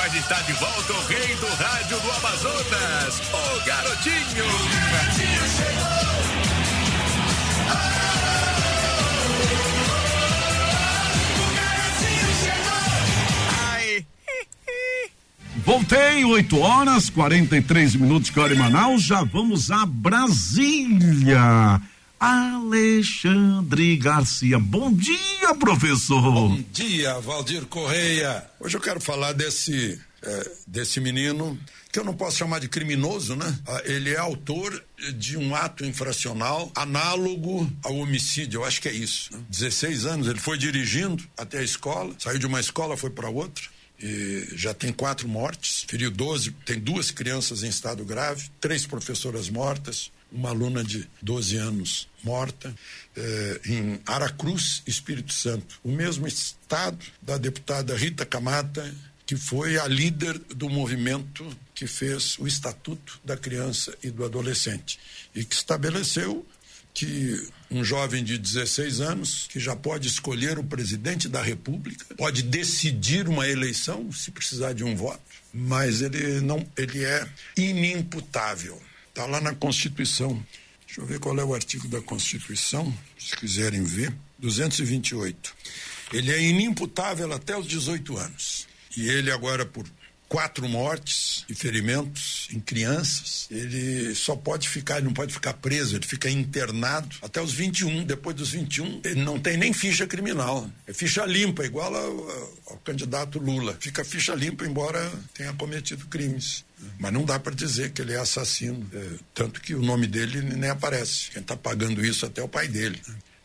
mas está de volta o rei do rádio do Amazonas, o Garotinho. O Garotinho chegou. Voltei, 8h43, que hora em Manaus, já vamos a Brasília. Alexandre Garcia, bom dia, professor. Bom dia, Valdir Correia. Hoje eu quero falar desse menino, que eu não posso chamar de criminoso, né? Ele é autor de um ato infracional análogo ao homicídio, eu acho que é isso, né? 16 anos, ele foi dirigindo até a escola, saiu de uma escola, foi para outra. E já tem 4 mortes, feriu 12, tem 2 crianças em estado grave, 3 professoras mortas, uma aluna de 12 anos morta, em Aracruz, Espírito Santo. O mesmo estado da deputada Rita Camata, que foi a líder do movimento que fez o Estatuto da Criança e do Adolescente e que estabeleceu que um jovem de 16 anos, que já pode escolher o presidente da República, pode decidir uma eleição, se precisar de um voto, mas ele é inimputável. Está lá na Constituição. Deixa eu ver qual é o artigo da Constituição, se quiserem ver. 228. Ele é inimputável até os 18 anos. E ele agora, por 4 mortes e ferimentos em crianças, ele só pode ficar, ele não pode ficar preso, ele fica internado até os 21, depois dos 21, ele não tem nem ficha criminal, é ficha limpa, igual ao candidato Lula, fica ficha limpa embora tenha cometido crimes, mas não dá para dizer que ele é assassino, tanto que o nome dele nem aparece, quem está pagando isso até é o pai dele.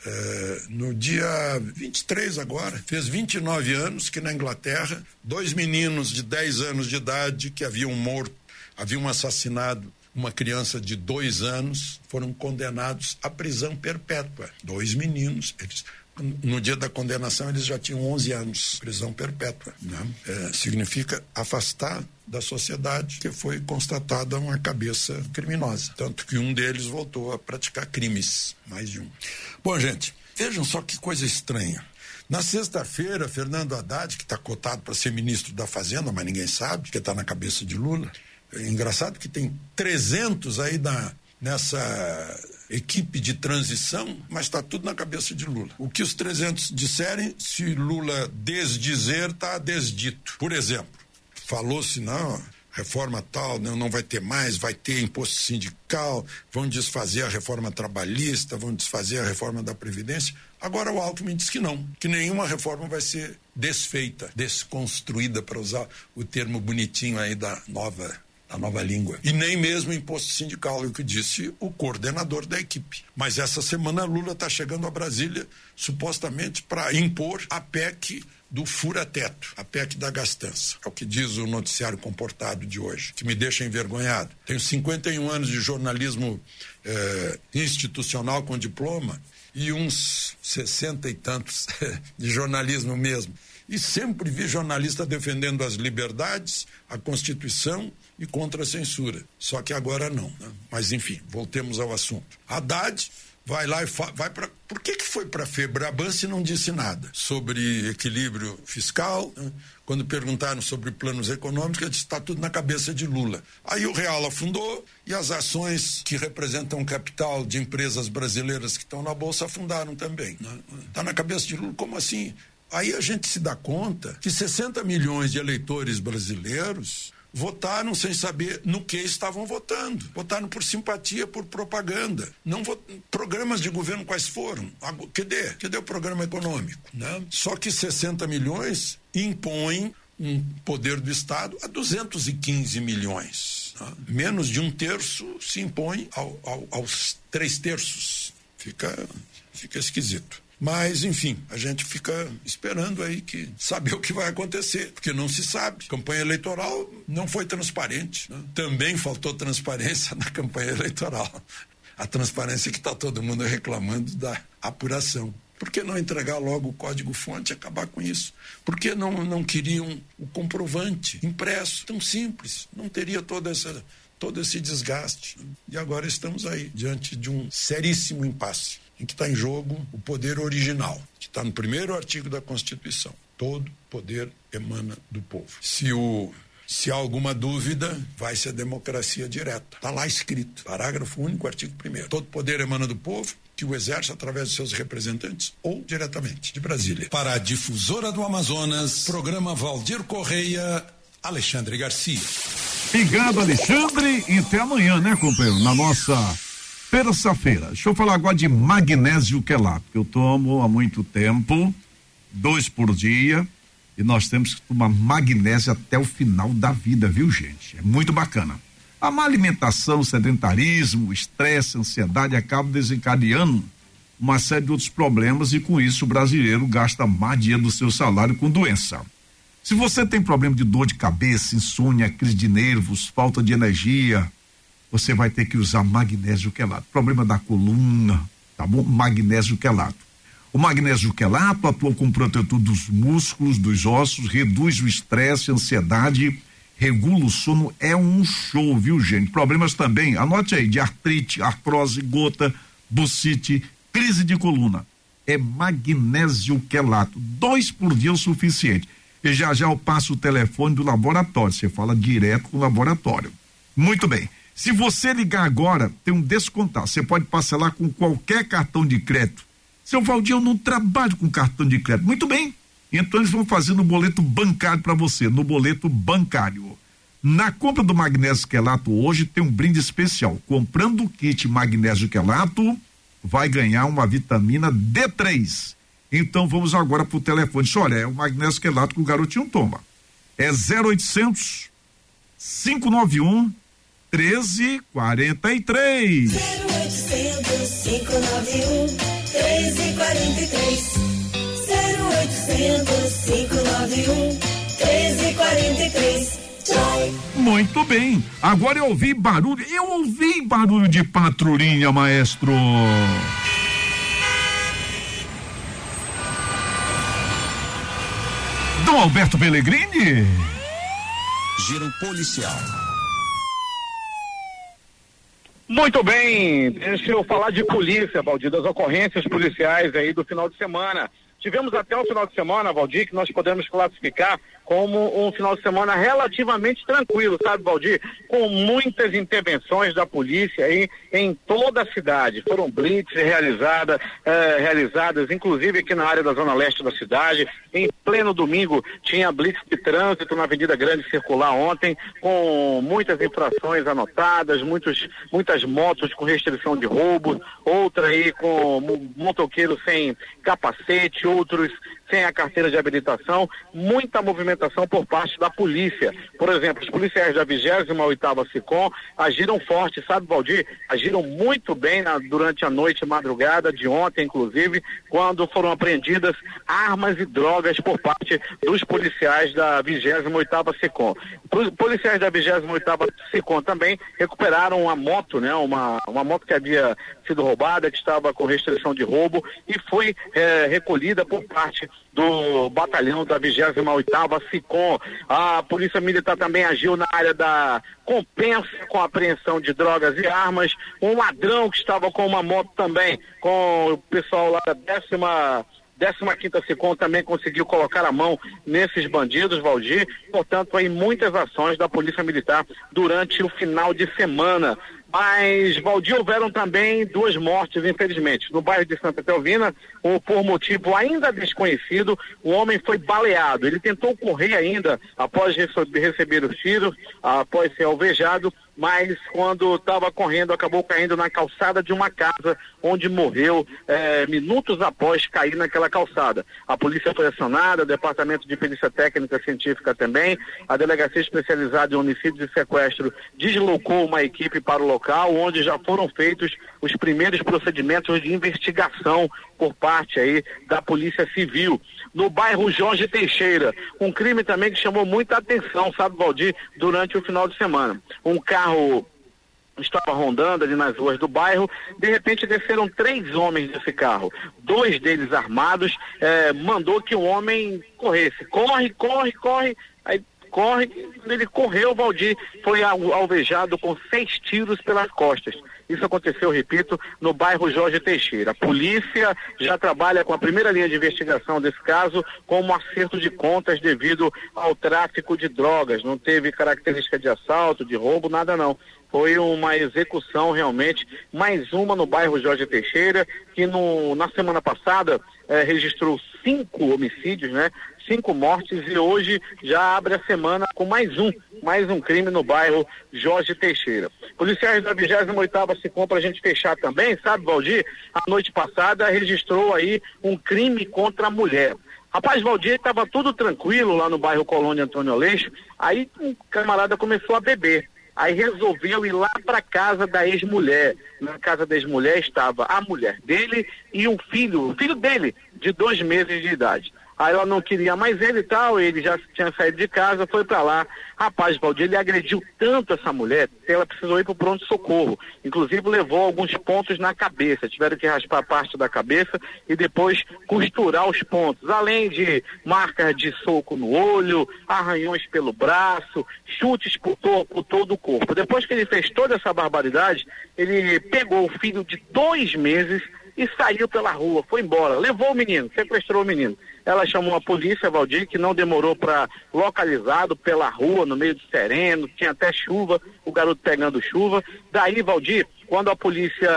No dia 23 agora, fez 29 anos que na Inglaterra, 2 meninos de 10 anos de idade que haviam assassinado uma criança de 2 anos, foram condenados à prisão perpétua. 2 meninos, no dia da condenação eles já tinham 11 anos, prisão perpétua, né? Significa afastar da sociedade, que foi constatada uma cabeça criminosa, tanto que um deles voltou a praticar crimes, mais de um. Bom, gente, vejam só que coisa estranha. Na sexta-feira, Fernando Haddad, que está cotado para ser ministro da Fazenda, mas ninguém sabe, porque está na cabeça de Lula. É engraçado que tem 300 aí nessa equipe de transição, mas está tudo na cabeça de Lula. O que os 300 disserem, se Lula desdizer, está desdito. Por exemplo, falou-se, não, reforma tal, não vai ter mais, vai ter imposto sindical, vão desfazer a reforma trabalhista, vão desfazer a reforma da Previdência. Agora o Alckmin diz que não, que nenhuma reforma vai ser desfeita, desconstruída, para usar o termo bonitinho aí da nova língua. E nem mesmo imposto sindical, é o que disse o coordenador da equipe. Mas essa semana Lula está chegando a Brasília, supostamente para impor a PEC do fura-teto, a PEC da gastança. É o que diz o noticiário comportado de hoje, que me deixa envergonhado. Tenho 51 anos de jornalismo institucional com diploma e uns 60 e tantos de jornalismo mesmo. E sempre vi jornalista defendendo as liberdades, a Constituição e contra a censura. Só que agora não, né? Mas enfim, voltemos ao assunto. Haddad vai lá e vai para... Por que foi para a FEBRABAN se não disse nada sobre equilíbrio fiscal, né? Quando perguntaram sobre planos econômicos, ele disse, está tudo na cabeça de Lula. Aí o real afundou e as ações que representam capital de empresas brasileiras que estão na Bolsa afundaram também, né? Está na cabeça de Lula, como assim? Aí a gente se dá conta que 60 milhões de eleitores brasileiros votaram sem saber no que estavam votando. Votaram por simpatia, por propaganda. Não programas de governo quais foram? Cadê o programa econômico? Né? Só que 60 milhões impõem um poder do Estado a 215 milhões. Né? Menos de 1/3 se impõe aos 3/3. Fica esquisito. Mas, enfim, a gente fica esperando aí saber o que vai acontecer, porque não se sabe. A campanha eleitoral não foi transparente, né? Também faltou transparência na campanha eleitoral. A transparência que está todo mundo reclamando da apuração. Por que não entregar logo o código-fonte e acabar com isso? Por que não queriam o comprovante impresso? Tão simples, não teria todo esse desgaste. E agora estamos aí, diante de um seríssimo impasse, em que está em jogo o poder original, que está no 1º artigo da Constituição. Todo poder emana do povo. Se o Se há alguma dúvida, vai-se a democracia direta. Está lá escrito, parágrafo único, artigo 1º. Todo poder emana do povo, que o exerce através de seus representantes ou diretamente de Brasília. Para a Difusora do Amazonas, programa Valdir Correia, Alexandre Garcia. Obrigado, Alexandre, e até amanhã, né, companheiro? Na nossa terça-feira. Deixa eu falar agora de magnésio quelato, que eu tomo há muito tempo, 2 por dia. E nós temos que tomar magnésio até o final da vida, viu, gente? É muito bacana. A má alimentação, sedentarismo, estresse, ansiedade acabam desencadeando uma série de outros problemas e com isso o brasileiro gasta mais dinheiro do seu salário com doença. Se você tem problema de dor de cabeça, insônia, crise de nervos, falta de energia, você vai ter que usar magnésio quelato. Problema da coluna, tá bom? Magnésio quelato. O magnésio quelato atua como protetor dos músculos, dos ossos, reduz o estresse, a ansiedade, regula o sono, é um show, viu, gente? Problemas também, anote aí, de artrite, artrose, gota, bursite, crise de coluna. É magnésio quelato, 2 por dia é o suficiente. E já eu passo o telefone do laboratório, você fala direto com o laboratório. Muito bem, se você ligar agora, tem um descontado, você pode parcelar com qualquer cartão de crédito. Seu Valdir, eu não trabalho com cartão de crédito. Muito bem. Então eles vão fazer no boleto bancário para você, no boleto bancário. Na compra do magnésio quelato hoje tem um brinde especial. Comprando o kit magnésio quelato, vai ganhar uma vitamina D3. Então vamos agora pro telefone. Olha, é o magnésio quelato que o garotinho toma. É 0800 591 1343. 0800 591 1343, 0800 591 1343. Muito bem, agora eu ouvi barulho de patrulhinha, maestro. Dom Alberto Pellegrini. Giro policial. Muito bem, deixa eu falar de polícia, Valdir, das ocorrências policiais aí do final de semana. Tivemos até o final de semana, Valdir, que nós podemos classificar como um final de semana relativamente tranquilo, sabe, Valdir? Com muitas intervenções da polícia aí em toda a cidade. Foram blitz realizadas, inclusive aqui na área da zona leste da cidade. Em pleno domingo tinha blitz de trânsito na Avenida Grande Circular ontem, com muitas infrações anotadas, muitas motos com restrição de roubo, outra aí com motoqueiro sem capacete, outros sem a carteira de habilitação, muita movimentação por parte da polícia. Por exemplo, os policiais da 28ª SICOM agiram forte, sabe, Valdir? Agiram muito bem durante a noite e madrugada de ontem, inclusive, quando foram apreendidas armas e drogas por parte dos policiais da 28ª SICOM. Os policiais da 28ª SICOM também recuperaram uma moto, né? Uma moto que havia sido roubada, que estava com restrição de roubo e foi recolhida por parte do batalhão da 28ª SICOM. A Polícia Militar também agiu na área da compensa com a apreensão de drogas e armas. Um ladrão que estava com uma moto também, com o pessoal lá da 15ª SICOM também conseguiu colocar a mão nesses bandidos, Valdir. Portanto, aí muitas ações da Polícia Militar durante o final de semana. Mas, Valdir, houveram também 2 mortes, infelizmente. No bairro de Santa Telvina, por motivo ainda desconhecido, o homem foi baleado. Ele tentou correr ainda após receber os tiros, após ser alvejado, mas quando estava correndo, acabou caindo na calçada de uma casa, onde morreu minutos após cair naquela calçada. A polícia foi acionada, o Departamento de Perícia Técnica Científica também, a Delegacia Especializada em Homicídios e Sequestro deslocou uma equipe para o local, onde já foram feitos os primeiros procedimentos de investigação por parte aí da Polícia Civil. No bairro Jorge Teixeira, um crime também que chamou muita atenção, sabe, Valdir, durante o final de semana. Um carro estava rondando ali nas ruas do bairro, de repente desceram 3 homens desse carro, 2 deles armados, mandou que o homem corresse, corre, aí corre, ele correu, Valdir, foi alvejado com 6 tiros pelas costas. Isso aconteceu, repito, no bairro Jorge Teixeira. A polícia já trabalha com a primeira linha de investigação desse caso como acerto de contas devido ao tráfico de drogas. Não teve característica de assalto, de roubo, nada não. Foi uma execução realmente, mais uma no bairro Jorge Teixeira, que na semana passada registrou 5 homicídios, né? 5 mortes, e hoje já abre a semana com mais um crime no bairro Jorge Teixeira. Policiais da 28ª SICOM, pra gente fechar também, sabe, Valdir? A noite passada registrou aí um crime contra a mulher. Rapaz, Valdir, estava tudo tranquilo lá no bairro Colônia Antônio Aleixo, aí um camarada começou a beber. Aí resolveu ir lá para casa da ex-mulher. Na casa da ex-mulher estava a mulher dele e o filho dele, de 2 meses de idade. Aí ela não queria mais ele e tal, ele já tinha saído de casa, foi pra lá. Rapaz, Valdir, ele agrediu tanto essa mulher que ela precisou ir pro pronto-socorro. Inclusive levou alguns pontos na cabeça, tiveram que raspar parte da cabeça e depois costurar os pontos. Além de marcas de soco no olho, arranhões pelo braço, chutes por todo o corpo. Depois que ele fez toda essa barbaridade, ele pegou o filho de 2 meses e saiu pela rua, foi embora, levou o menino, sequestrou o menino. Ela chamou a polícia, Valdir, que não demorou para localizado pela rua, no meio do sereno, tinha até chuva, o garoto pegando chuva. Daí, Valdir, quando a polícia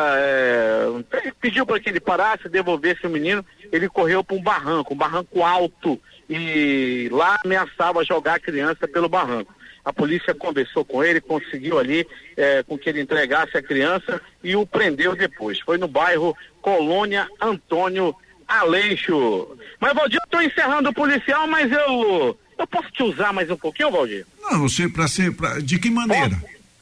pediu para que ele parasse, devolvesse o menino, ele correu para um barranco alto, e lá ameaçava jogar a criança pelo barranco. A polícia conversou com ele, conseguiu ali com que ele entregasse a criança e o prendeu depois. Foi no bairro Colônia Antônio Aleixo. Mas, Valdir, eu estou encerrando o policial, mas eu posso te usar mais um pouquinho, Valdir? Não, de que maneira?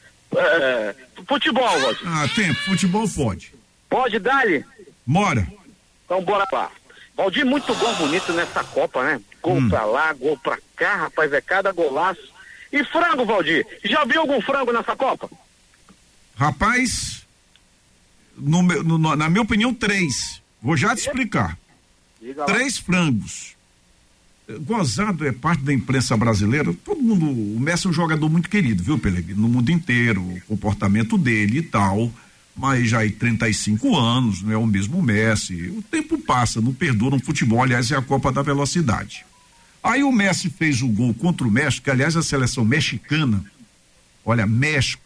Futebol, Valdir. Futebol pode. Pode, dá-lhe? Bora. Então, bora lá. Valdir, muito gol bonito nessa Copa, né? Gol pra lá, gol pra cá, rapaz, é cada golaço. E frango, Valdir? Já viu algum frango nessa Copa? Rapaz, na minha opinião, 3. Vou já te explicar. 3 frangos. Gozado é parte da imprensa brasileira. Todo mundo, o Messi é um jogador muito querido, viu, Pellegrino? No mundo inteiro, o comportamento dele e tal, mas já há 35 anos, não é o mesmo Messi. O tempo passa, não perdoa no futebol, aliás, é a Copa da Velocidade. Aí o Messi fez o gol contra o México, que, aliás, a seleção mexicana, olha, México,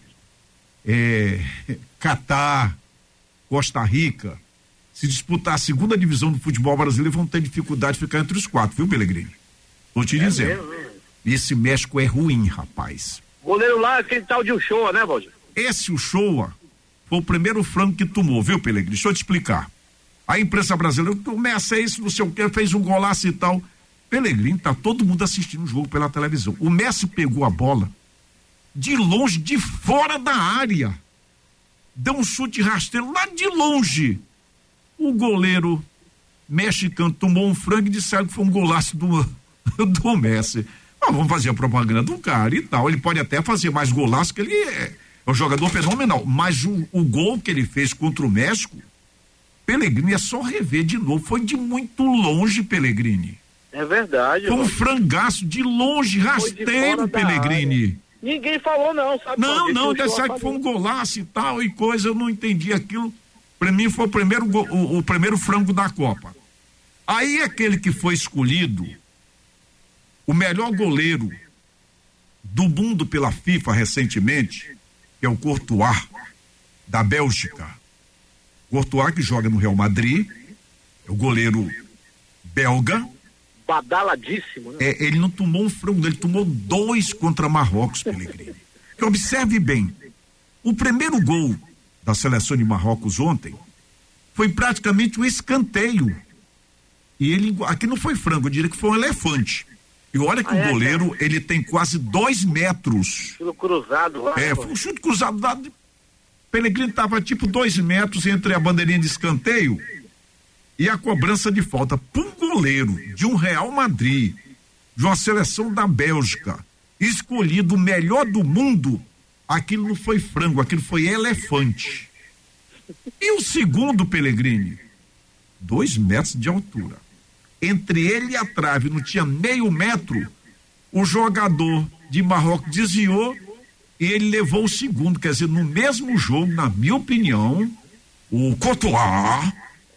Catar, Costa Rica, se disputar a 2ª divisão do futebol brasileiro, vão ter dificuldade de ficar entre os 4, viu, Pellegrini? Tô te dizendo. Mesmo. Esse México é ruim, rapaz. Goleiro lá, aquele tal de Uchoa, né, Valdir? Esse Uchoa foi o primeiro frango que tomou, viu, Pellegrini? Deixa eu te explicar. A imprensa brasileira, o Messi é isso, não sei o que, fez um golaço e tal. Pellegrini, tá todo mundo assistindo o jogo pela televisão. O Messi pegou a bola de longe, de fora da área. Deu um chute rasteiro lá de longe. O goleiro mexicano tomou um frango e disseram que foi um golaço do Messi. Mas vamos fazer a propaganda do cara e tal. Ele pode até fazer mais golaço, que ele é um jogador fenomenal. Mas o gol que ele fez contra o México, Pellegrini, é só rever de novo. Foi de muito longe, Pellegrini. É verdade. Foi um frangaço de longe, rasteiro, Pellegrini. Ninguém falou não, sabe? Não, até sabe que foi um golaço e tal e coisa, eu não entendi aquilo. Pra mim foi o primeiro frango da Copa. Aí aquele que foi escolhido, o melhor goleiro do mundo pela FIFA recentemente, que é o Courtois, da Bélgica. Courtois, que joga no Real Madrid, é o goleiro belga. Badaladíssimo, né? Ele não tomou um frango, ele tomou 2 contra Marrocos, Pellegrini. Que observe bem, o primeiro gol da seleção de Marrocos ontem foi praticamente um escanteio. E ele, aqui não foi frango, eu diria que foi um elefante. E olha que o goleiro, ele tem quase 2 metros. Estilo cruzado lá. Foi um chute cruzado dado. Pellegrini estava tipo 2 metros entre a bandeirinha de escanteio e a cobrança de falta. Para um goleiro de um Real Madrid, de uma seleção da Bélgica, escolhido o melhor do mundo, aquilo não foi frango, aquilo foi elefante. E o segundo, Pellegrini, 2 metros de altura. Entre ele e a trave não tinha meio metro, o jogador de Marrocos desviou e ele levou o segundo, quer dizer, no mesmo jogo, na minha opinião, o Courtois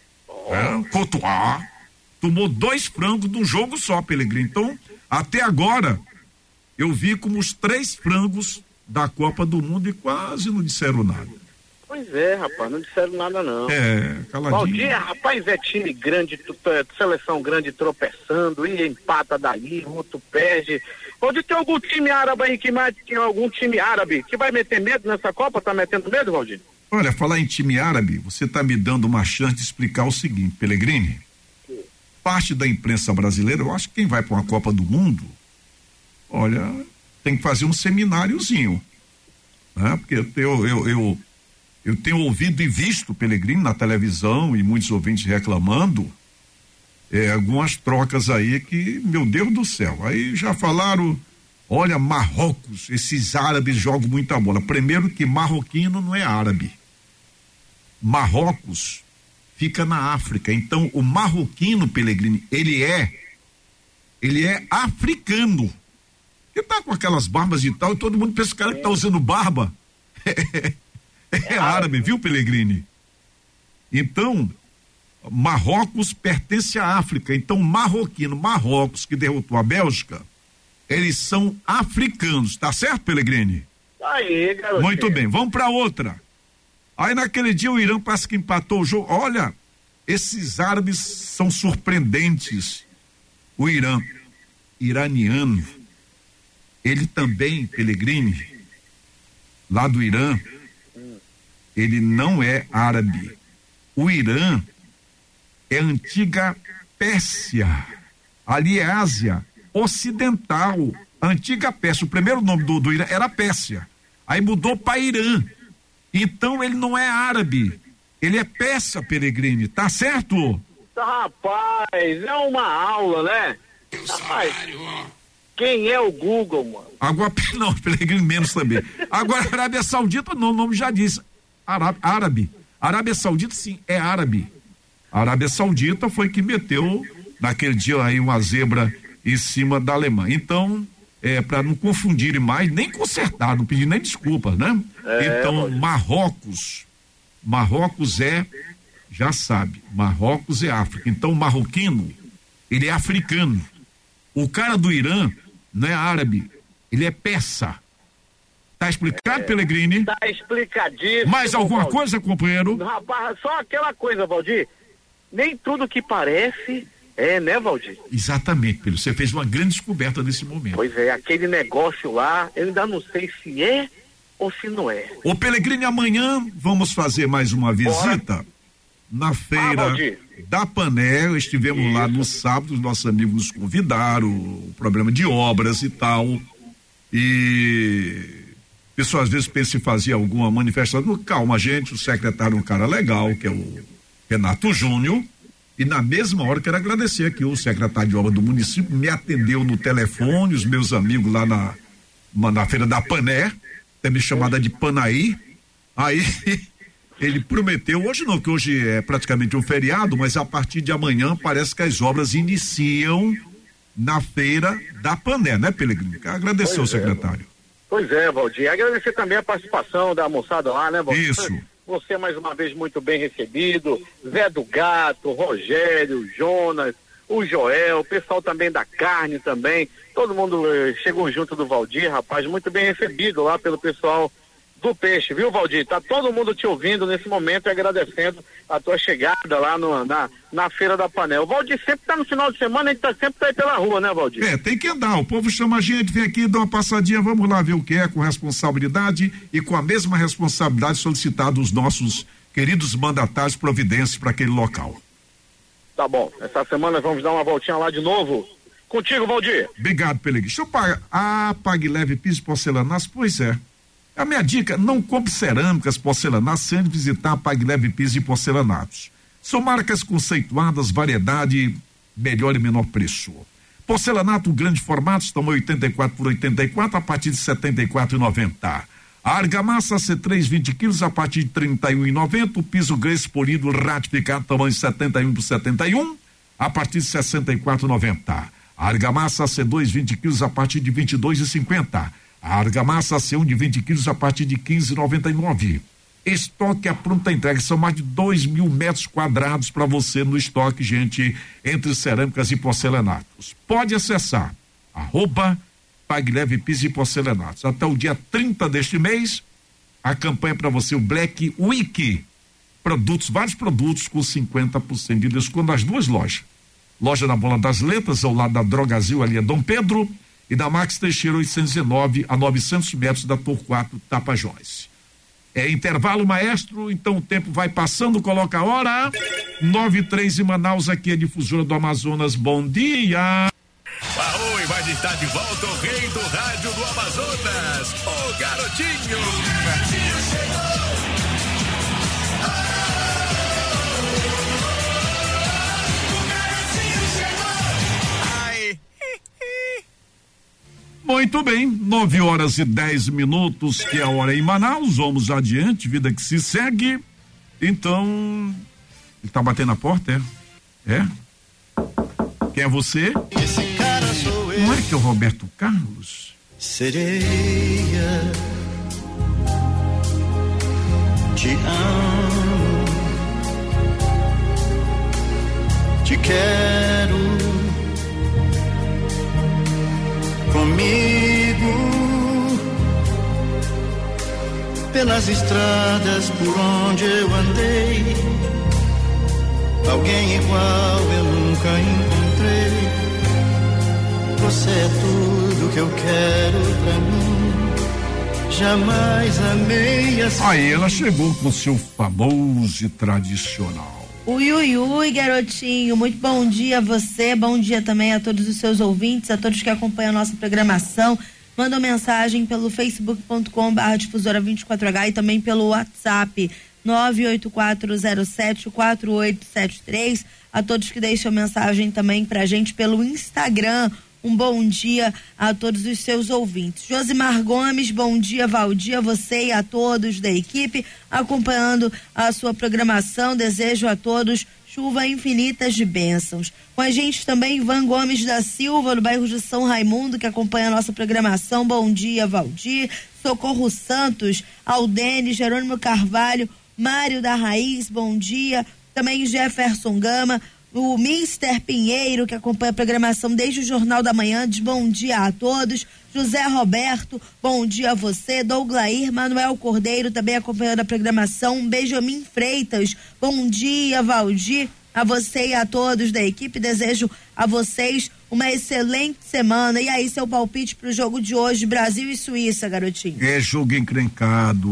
tomou 2 frangos num jogo só, Pellegrini. Então, até agora, eu vi como os 3 frangos da Copa do Mundo e quase não disseram nada. Pois é, rapaz, não disseram nada não. Caladinho. Valdir, rapaz, é time grande, seleção grande tropeçando, e empata daí, outro perde. Valdir, tem algum time árabe aí tem algum time árabe que vai meter medo nessa Copa? Tá metendo medo, Valdir? Olha, falar em time árabe, você tá me dando uma chance de explicar o seguinte, Pellegrini. Parte da imprensa brasileira, eu acho que quem vai para uma Copa do Mundo, olha, tem que fazer um semináriozinho, né? Porque eu tenho ouvido e visto, Pellegrini, na televisão e muitos ouvintes reclamando, algumas trocas aí que, meu Deus do céu, aí já falaram, olha, Marrocos, esses árabes jogam muita bola. Primeiro que marroquino não é árabe. Marrocos fica na África, então o marroquino, Pellegrini, ele é africano. Ele tá com aquelas barbas e tal, e todo mundo pensa que o cara que tá usando barba é árabe, viu, Pellegrini? Então, Marrocos pertence à África, então Marrocos, que derrotou a Bélgica, eles são africanos, tá certo, Pellegrini? Aí, garoto. Muito bem, vamos pra outra. Aí naquele dia o Irã parece que empatou o jogo. Olha, esses árabes são surpreendentes. O iraniano, ele também, Pellegrini, lá do Irã, ele não é árabe. O Irã é a antiga Pérsia, ali é Ásia Ocidental, a antiga Pérsia. O primeiro nome do Irã era Pérsia, aí mudou para Irã. Então ele não é árabe, ele é persa, Pellegrini, tá certo? Rapaz, é uma aula, né? Rapaz, quem é o Google, mano? Agora, não, Pellegrini menos também. Agora, a Arábia Saudita, não, o nome já disse, árabe. Arábia Saudita, sim, é árabe. A Arábia Saudita foi que meteu, naquele dia aí, uma zebra em cima da Alemanha. Então, para não confundirem mais, nem consertar, não pedir nem desculpas, né? Então, Marrocos já sabe, Marrocos é África. Então, o marroquino, ele é africano. O cara do Irã não é árabe, ele é persa. Tá explicado, Pellegrini? Tá explicadíssimo. Mais alguma Valdir. coisa, companheiro? Rapaz, só aquela coisa, Valdir. Nem tudo que parece né, Valdir? Exatamente, Pedro. Você fez uma grande descoberta nesse momento. Pois é, aquele negócio lá, eu ainda não sei se é ou se não é. Ô, Pellegrini, amanhã vamos fazer mais uma visita na feira da Pané. Estivemos lá no sábado, os nossos amigos nos convidaram, o problema de obras e tal. E o pessoal às vezes pensa em fazer alguma manifestação. Calma, gente, o secretário é um cara legal, que é o Renato Júnior. E na mesma hora quero agradecer aqui o secretário de obra do município, me atendeu no telefone, os meus amigos lá na feira da Pané, também chamada de Panaí. Aí ele prometeu, hoje não, que hoje é praticamente um feriado, mas a partir de amanhã parece que as obras iniciam na feira da Pané, né, Pellegrini? Agradecer ao secretário. Pois é, Valdir. Agradecer também a participação da moçada lá, né, Valdir? Isso. Você mais uma vez muito bem recebido, Zé do Gato, Rogério, Jonas, o Joel, o pessoal também da carne também, todo mundo chegou junto do Valdir, rapaz, muito bem recebido lá pelo pessoal do peixe, viu, Valdir? Tá todo mundo te ouvindo nesse momento e agradecendo a tua chegada lá na Feira da Panela. O Valdir sempre tá no final de semana, a gente sempre tá aí pela rua, né, Valdir? Tem que andar, o povo chama a gente, vem aqui, dá uma passadinha, vamos lá ver o que é, com responsabilidade e com a mesma responsabilidade solicitada dos nossos queridos mandatários providências para aquele local. Tá bom, essa semana vamos dar uma voltinha lá de novo. Contigo, Valdir. Obrigado, Pellegrini. Deixa eu pagar, Pague Leve Piso e Porcelanato, pois é. A minha dica, não compre cerâmicas, porcelanatos sem visitar a Pague Leve Piso e Porcelanatos. São marcas conceituadas, variedade, melhor e menor preço. Porcelanato grande formato, tamanho 84 por 84, a partir de R$ 74,90. A argamassa C3, 20 quilos, a partir de R$ 31,90. O piso Grace polido ratificado, tamanho 71 por 71, a partir de R$ 64,90. A argamassa C2, 20 quilos, a partir de R$ 22,50. A argamassa C1 de 20 quilos a partir de 15,99. Estoque à pronta entrega, são mais de 2.000 metros quadrados para você no estoque, gente, entre cerâmicas e porcelanatos. Pode acessar @PagLeve Pisos e Porcelanatos. Até o dia 30 deste mês, a campanha para você, o Black Week. Vários produtos com 50% de desconto nas duas lojas. Loja na Bola das Letras, ao lado da Drogazil, ali é Dom Pedro, e da Max Teixeira 809, a 900 metros da Torquato Tapajós. É intervalo, maestro, então o tempo vai passando, coloca a hora. 9:03 em Manaus, aqui é Difusora do Amazonas, bom dia. Oi, vai estar de volta o rei do rádio do Amazonas, o Garotinho. Muito bem, 9h10, que é a hora em Manaus, vamos adiante, vida que se segue. Então, ele tá batendo na porta, é? Quem é você? Esse cara sou eu. Não é que é o Roberto Carlos? Sereia, te amo, te quero comigo pelas estradas por onde eu andei. Alguém igual eu nunca encontrei. Você é tudo que eu quero pra mim. Jamais amei assim. Aí ela chegou com seu famoso e tradicional. Ui, garotinho, muito bom dia a você, bom dia também a todos os seus ouvintes, a todos que acompanham a nossa programação. Manda mensagem pelo facebook.com/difusora24H e também pelo WhatsApp 984074873. A todos que deixam mensagem também pra gente pelo Instagram. Um bom dia a todos os seus ouvintes. Josimar Gomes, bom dia, Valdir, a você e a todos da equipe acompanhando a sua programação. Desejo a todos chuva infinitas de bênçãos. Com a gente também Ivan Gomes da Silva, no bairro de São Raimundo, que acompanha a nossa programação. Bom dia, Valdir. Socorro Santos, Aldene, Jerônimo Carvalho, Mário da Raiz, bom dia. Também Jefferson Gama, o Mister Pinheiro, que acompanha a programação desde o Jornal da Manhã, diz bom dia a todos. José Roberto, bom dia a você. Douglair, Manuel Cordeiro, também acompanhando a programação. Benjamin Freitas, bom dia, Valdir, a você e a todos da equipe. Desejo a vocês uma excelente semana. E aí, seu palpite pro jogo de hoje, Brasil e Suíça, garotinho? É jogo encrencado.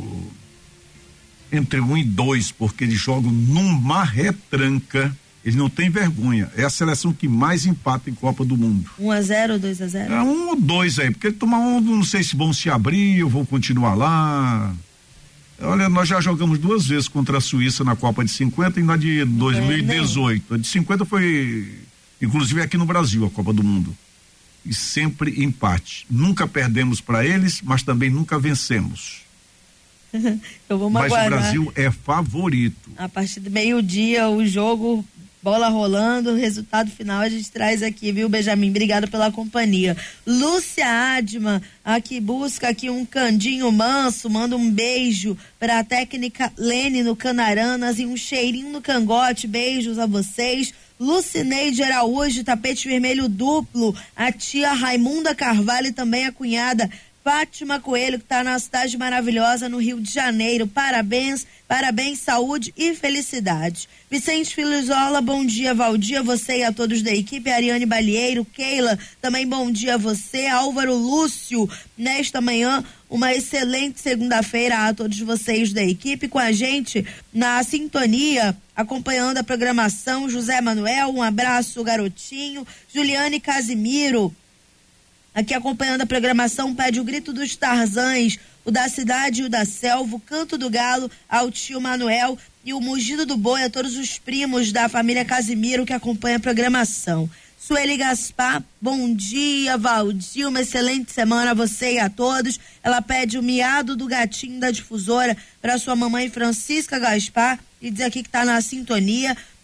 Entre 1 e 2, porque eles jogam numa retranca. Eles não têm vergonha. É a seleção que mais empata em Copa do Mundo. 1-0 ou 2-0? É 1 ou 2 aí, porque tomar um, não sei se vão se abrir ou vão continuar lá. Olha, nós já jogamos 2 vezes contra a Suíça na Copa de 50 e na de 2018. A de 50 foi, inclusive aqui no Brasil, a Copa do Mundo. E sempre empate. Nunca perdemos para eles, mas também nunca vencemos. Mas aguardar. O Brasil é favorito. A partir do meio-dia, o jogo, bola rolando, o resultado final a gente traz aqui, viu, Benjamin? Obrigado pela companhia. Lúcia Adma, aqui busca aqui um candinho manso, manda um beijo para a técnica Lene no Canaranas e um cheirinho no cangote. Beijos a vocês. Lucineide Araújo, tapete vermelho duplo, a tia Raimunda Carvalho e também a cunhada Fátima Coelho, que está na cidade maravilhosa no Rio de Janeiro. Parabéns, saúde e felicidade. Vicente Filizola, bom dia, Valdir, você e a todos da equipe. Ariane Balieiro, Keila, também bom dia a você. Álvaro Lúcio, nesta manhã, uma excelente segunda-feira a todos vocês da equipe. Com a gente na sintonia, acompanhando a programação, José Manuel, um abraço, garotinho. Juliane Casimiro, aqui acompanhando a programação, pede o grito dos Tarzãs, o da cidade e o da selva, o canto do galo ao tio Manuel e o mugido do boi a todos os primos da família Casimiro que acompanha a programação. Sueli Gaspar, bom dia, Valdir, uma excelente semana a você e a todos. Ela pede o miado do gatinho da difusora para sua mamãe Francisca Gaspar e diz aqui que está na sintonia.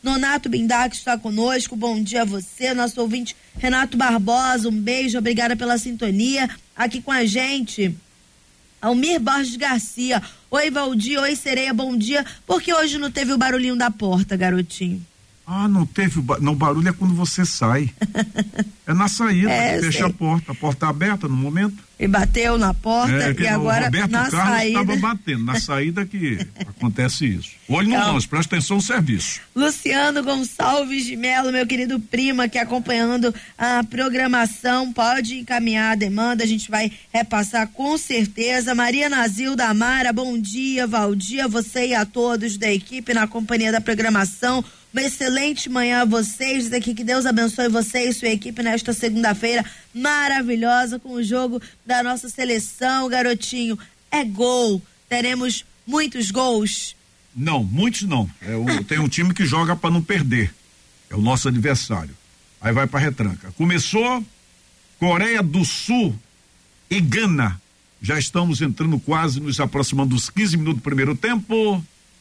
Nonato Bindac está conosco, bom dia a você, nosso ouvinte Renato Barbosa, um beijo, obrigada pela sintonia. Aqui com a gente, Almir Borges Garcia, oi Valdir, oi Sereia, bom dia, porque hoje não teve o barulhinho da porta, garotinho? Ah, não teve, não, o barulho é quando você sai. É na saída, fecha a porta tá aberta no momento. E bateu na porta e agora Roberto na Carlos saída. estava batendo, na saída que acontece isso. Olho no lance, presta atenção no serviço. Luciano Gonçalves de Melo, meu querido primo, aqui acompanhando a programação, pode encaminhar a demanda, a gente vai repassar com certeza. Maria Nazilda Amara, bom dia, Valdir, a você e a todos da equipe na companhia da programação. Uma excelente manhã a vocês aqui, que Deus abençoe você e sua equipe nesta segunda-feira maravilhosa com o jogo da nossa seleção, garotinho. É gol, teremos muitos gols? Não, muitos não. Tem um time que joga para não perder, é o nosso adversário. Aí vai para retranca. Começou Coreia do Sul e Gana. Já estamos entrando quase, nos aproximando dos 15 minutos do primeiro tempo.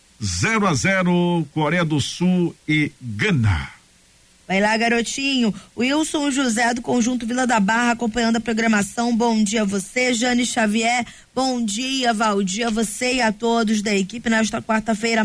0-0, Coreia do Sul e Gana. Vai lá, garotinho. Wilson José do Conjunto Vila da Barra acompanhando a programação. Bom dia a você, Jane Xavier. Bom dia, Valdir, a você e a todos da equipe nesta quarta-feira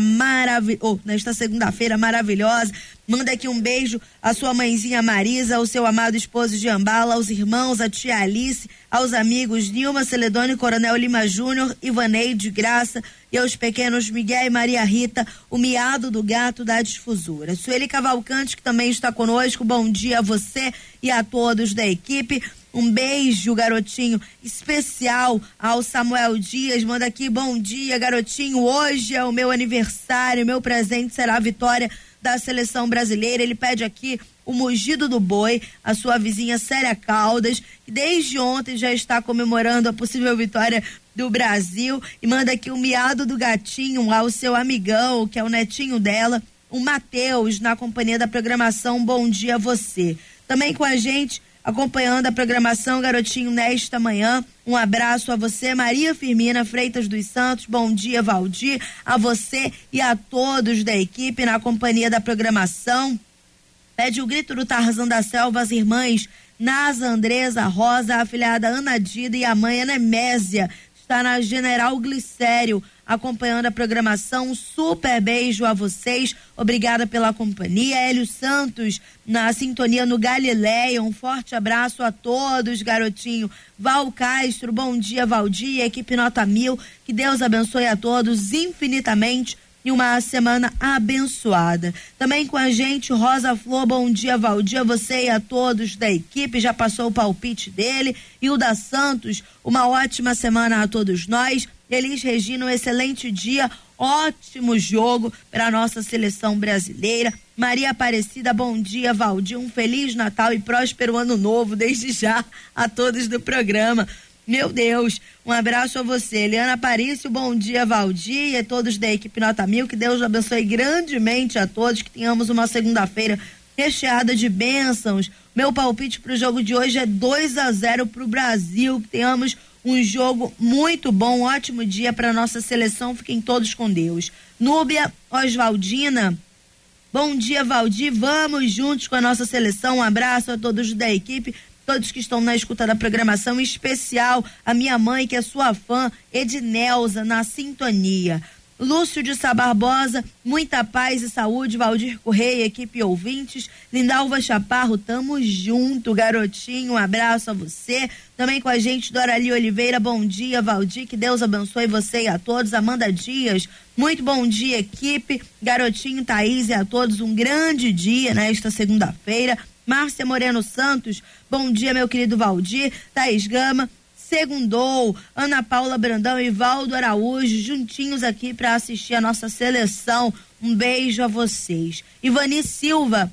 nesta segunda-feira maravilhosa. Manda aqui um beijo à sua mãezinha Marisa, ao seu amado esposo Giambala, aos irmãos, à tia Alice, aos amigos Nilma Celedônio, Coronel Lima Júnior, Ivaneide Graça e aos pequenos Miguel e Maria Rita, o miado do gato da difusora. Sueli Cavalcante, que também está conosco, bom dia a você e a todos da equipe. Um beijo, garotinho, especial ao Samuel Dias, manda aqui, bom dia, garotinho, hoje é o meu aniversário, meu presente será a vitória da seleção brasileira. Ele pede aqui o mugido do boi, a sua vizinha Célia Caldas, que desde ontem já está comemorando a possível vitória do Brasil, e manda aqui o miado do gatinho ao seu amigão, que é o netinho dela, o Matheus, na companhia da programação. Bom dia a você. Também com a gente, acompanhando a programação, garotinho, nesta manhã, um abraço a você, Maria Firmina Freitas dos Santos, bom dia, Valdir, a você e a todos da equipe na companhia da programação. Pede o grito do Tarzan da Selva às irmãs Nasa, Andresa, Rosa, a afilhada Ana Dida e a mãe Anemésia, está na General Glicério, acompanhando a programação. Um super beijo a vocês, obrigada pela companhia. Hélio Santos na sintonia no Galileia, um forte abraço a todos, garotinho. Val Castro, bom dia, Valdir, equipe Nota 1000, que Deus abençoe a todos infinitamente e uma semana abençoada. Também com a gente, Rosa Flor, bom dia, Valdir, a você e a todos da equipe, já passou o palpite dele. Hilda Santos, uma ótima semana a todos nós. Elis Regina, um excelente dia, ótimo jogo para a nossa seleção brasileira. Maria Aparecida, bom dia, Valdir, um feliz Natal e próspero ano novo desde já a todos do programa. Meu Deus, um abraço a você. Eliana Aparício, bom dia, Valdir, e a todos da equipe Nota 1000, que Deus abençoe grandemente a todos, que tenhamos uma segunda-feira recheada de bênçãos. Meu palpite para o jogo de hoje é 2-0 para o Brasil, que tenhamos um jogo muito bom, um ótimo dia para nossa seleção, fiquem todos com Deus. Núbia Oswaldina, bom dia, Valdir, vamos juntos com a nossa seleção, um abraço a todos da equipe, todos que estão na escuta da programação, em especial a minha mãe, que é sua fã, Ednelza, na sintonia. Lúcio de Sá Barbosa, muita paz e saúde, Valdir Correia, equipe ouvintes. Lindalva Chaparro, tamo junto, garotinho, um abraço a você. Também com a gente, Dorali Oliveira, bom dia, Valdir, que Deus abençoe você e a todos. Amanda Dias, muito bom dia, equipe. Garotinho, Thaís e a todos, um grande dia nesta segunda-feira. Márcia Moreno Santos, bom dia, meu querido Valdir. Thaís Gama, segundou. Ana Paula Brandão e Valdo Araújo juntinhos aqui para assistir a nossa seleção. Um beijo a vocês. Ivani Silva,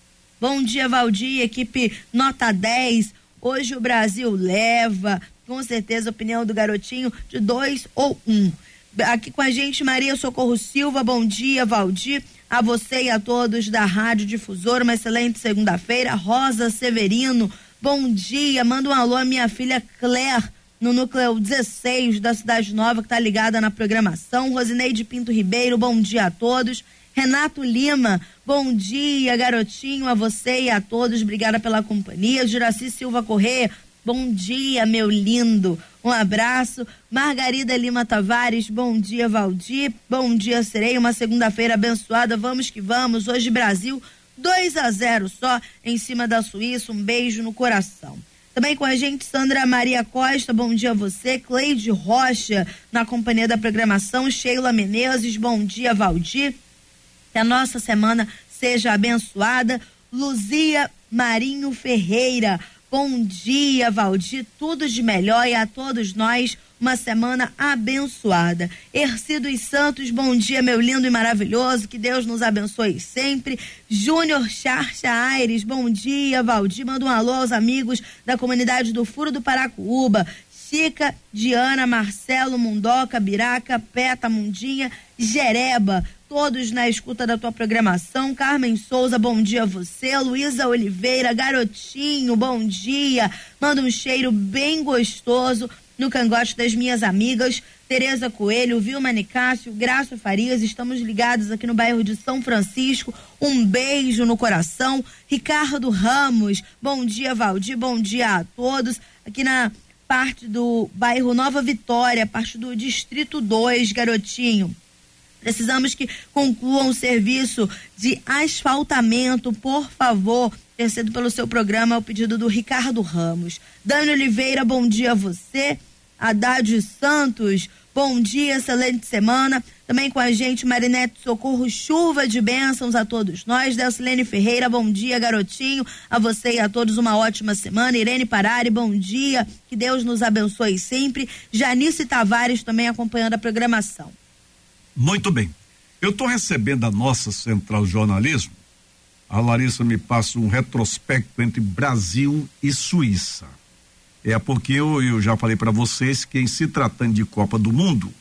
bom dia, Valdir, equipe Nota 10. Hoje o Brasil leva, com certeza, a opinião do garotinho, de 2 ou 1. Aqui com a gente, Maria Socorro Silva, bom dia, Valdir, a você e a todos da Rádio Difusora, uma excelente segunda-feira. Rosa Severino, bom dia, manda um alô à minha filha Claire, no núcleo 16 da Cidade Nova, que tá ligada na programação. Rosineide Pinto Ribeiro, bom dia a todos. Renato Lima, bom dia, garotinho, a você e a todos, obrigada pela companhia. Juraci Silva Corrêa, bom dia, meu lindo, um abraço. Margarida Lima Tavares, bom dia, Valdir, bom dia, Sereia, uma segunda-feira abençoada, vamos que vamos, hoje Brasil 2-0 só em cima da Suíça, um beijo no coração. Também com a gente, Sandra Maria Costa, bom dia a você. Cleide Rocha, na companhia da programação. Sheila Menezes, bom dia, Valdir. Que a nossa semana seja abençoada. Luzia Marinho Ferreira, bom dia, Valdir. Tudo de melhor e a todos nós uma semana abençoada. Erci dos Santos, bom dia, meu lindo e maravilhoso, que Deus nos abençoe sempre. Júnior Charcha Aires, bom dia, Valdir, manda um alô aos amigos da comunidade do Furo do Paracuúba. Chica, Diana, Marcelo, Mundoca, Biraca, Peta, Mundinha, Jereba, todos na escuta da tua programação. Carmen Souza, bom dia a você. Luísa Oliveira, garotinho, bom dia. Manda um cheiro bem gostoso no cangote das minhas amigas. Tereza Coelho, Vilma Nicásio, Graça Farias, estamos ligados aqui no bairro de São Francisco. Um beijo no coração. Ricardo Ramos, bom dia, Valdir, bom dia a todos. Aqui na parte do bairro Nova Vitória, parte do Distrito 2, garotinho. Precisamos que concluam o serviço de asfaltamento, por favor. Terceiro pelo seu programa, é o pedido do Ricardo Ramos. Dani Oliveira, bom dia a você. Haddad Santos, bom dia, excelente semana. Também com a gente, Marinete Socorro, chuva de bênçãos a todos nós. Delcilene Ferreira, bom dia, garotinho. A você e a todos uma ótima semana. Irene Parari, bom dia. Que Deus nos abençoe sempre. Janice Tavares também acompanhando a programação. Muito bem. Eu estou recebendo a nossa Central Jornalismo. A Larissa me passa um retrospecto entre Brasil e Suíça. É porque eu já falei para vocês que, em se tratando de Copa do Mundo,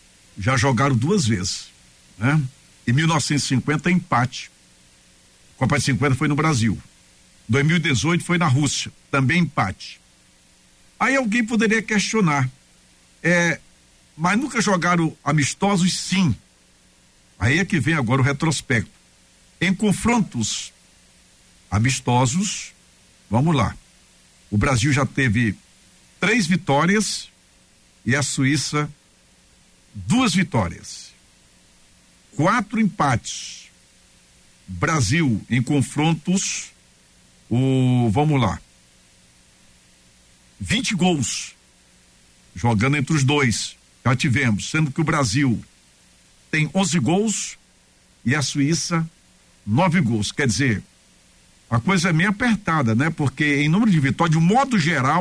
já jogaram 2 vezes, né? Em 1950, empate. Copa de 50 foi no Brasil. 2018 foi na Rússia, também empate. Aí alguém poderia questionar, mas nunca jogaram amistosos? Sim. Aí é que vem agora o retrospecto. Em confrontos amistosos, vamos lá. O Brasil já teve 3 vitórias e a Suíça 2 vitórias. 4 empates. Brasil em confrontos, vamos lá. 20 gols jogando entre os dois. Já tivemos, sendo que o Brasil tem 11 gols e a Suíça 9 gols. Quer dizer, a coisa é meio apertada, né? Porque em número de vitórias, de um modo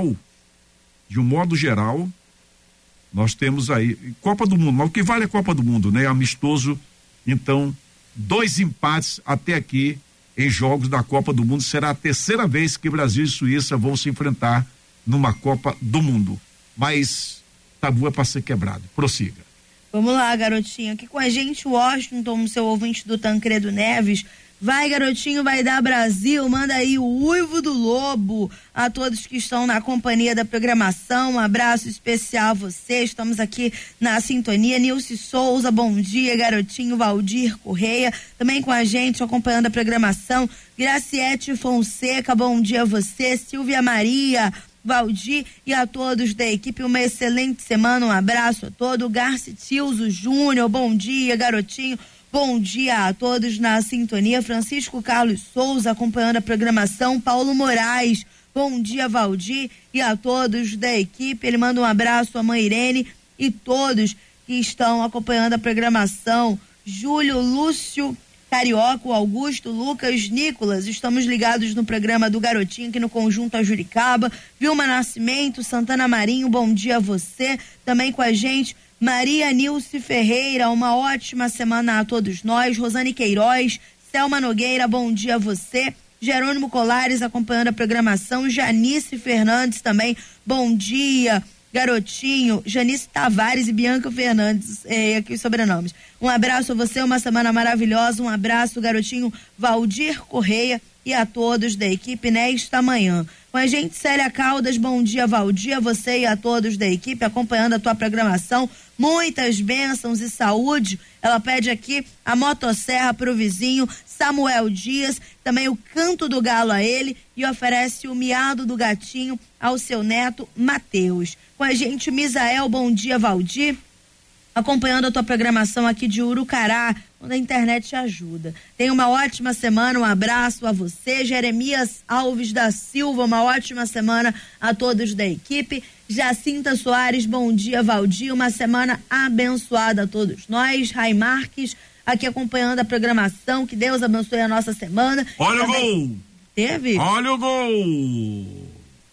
geral, nós temos aí Copa do Mundo, mas o que vale é Copa do Mundo, né? Amistoso. Então, 2 empates até aqui em jogos da Copa do Mundo. Será a 3ª vez que Brasil e Suíça vão se enfrentar numa Copa do Mundo. Mas tabu é para ser quebrado. Prossiga. Vamos lá, garotinho. Aqui com a gente, Washington, seu ouvinte do Tancredo Neves. Vai, garotinho, vai dar Brasil. Manda aí o uivo do lobo a todos que estão na companhia da programação. Um abraço especial a você. Estamos aqui na sintonia. Nilce Souza, bom dia, garotinho. Valdir Correia, também com a gente, acompanhando a programação. Graciete Fonseca, bom dia a você. Silvia Maria, Valdir e a todos da equipe, uma excelente semana, um abraço a todos. Garci Tilzo Júnior, bom dia, garotinho. Bom dia a todos na sintonia. Francisco Carlos Souza acompanhando a programação. Paulo Moraes, bom dia, Valdir e a todos da equipe. Ele manda um abraço à mãe Irene e todos que estão acompanhando a programação. Júlio, Lúcio, Carioca, Augusto, Lucas, Nicolas, estamos ligados no programa do Garotinho aqui no Conjunto a Juricaba. Vilma Nascimento, Santana Marinho, bom dia a você. Também com a gente, Maria Nilce Ferreira, uma ótima semana a todos nós. Rosane Queiroz, Selma Nogueira, bom dia a você. Jerônimo Colares acompanhando a programação. Janice Fernandes também, bom dia, garotinho. Janice Tavares e Bianca Fernandes, aqui os sobrenomes. Um abraço a você, uma semana maravilhosa. Um abraço, garotinho Valdir Correia e a todos da equipe nesta manhã. Com a gente, Célia Caldas, bom dia, Valdir, a você e a todos da equipe, acompanhando a tua programação, muitas bênçãos e saúde. Ela pede aqui a motosserra pro vizinho Samuel Dias, também o canto do galo a ele, e oferece o miado do gatinho ao seu neto Mateus. Com a gente, Misael, bom dia, Valdir, acompanhando a tua programação aqui de Urucará, onde a internet te ajuda. Tenha uma ótima semana, um abraço a você. Jeremias Alves da Silva, uma ótima semana a todos da equipe. Jacinta Soares, bom dia, Valdir, uma semana abençoada a todos nós. Rai Marques, aqui acompanhando a programação, que Deus abençoe a nossa semana. Olha o gol! Teve? Olha o gol!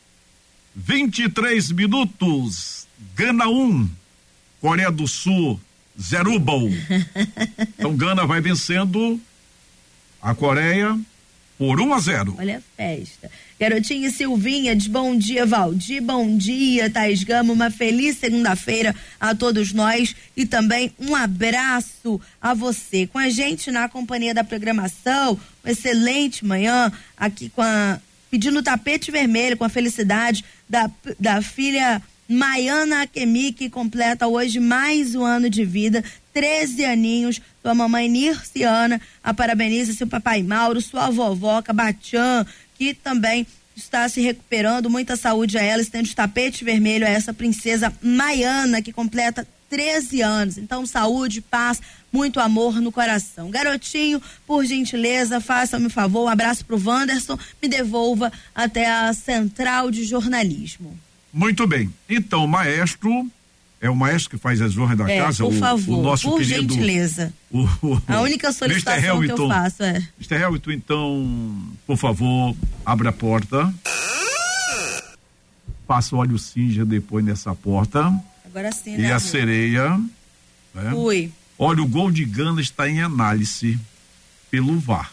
23 minutos, Gana 1, Coreia do Sul 0 gol. Então Gana vai vencendo a Coreia por 1-0. Olha a festa. Garotinha e Silvinha diz bom dia, Valdir, bom dia, Thaís Gama, uma feliz segunda-feira a todos nós e também um abraço a você. Com a gente na companhia da programação, uma excelente manhã aqui pedindo tapete vermelho com a felicidade da filha Maiana Akemi, que completa hoje mais um ano de vida, 13 aninhos. Sua mamãe Nirciana a parabeniza, seu papai Mauro, sua vovó Cabatian, que também está se recuperando. Muita saúde a ela, estende tapete vermelho a essa princesa Maiana, que completa 13 anos. Então, saúde, paz, muito amor no coração. Garotinho, por gentileza, faça-me um favor, um abraço pro Wanderson, me devolva até a central de jornalismo. Muito bem. Então, o maestro, é o maestro que faz as honras da casa? Por favor, o nosso por querido, gentileza. A única solicitação que eu faço é... Mr. Hamilton, então, por favor, abra a porta. Passa o óleo cinza depois nessa porta. Agora sim, e né, a amor? sereia. Né? Ui. Olha, o gol de Gana está em análise pelo VAR.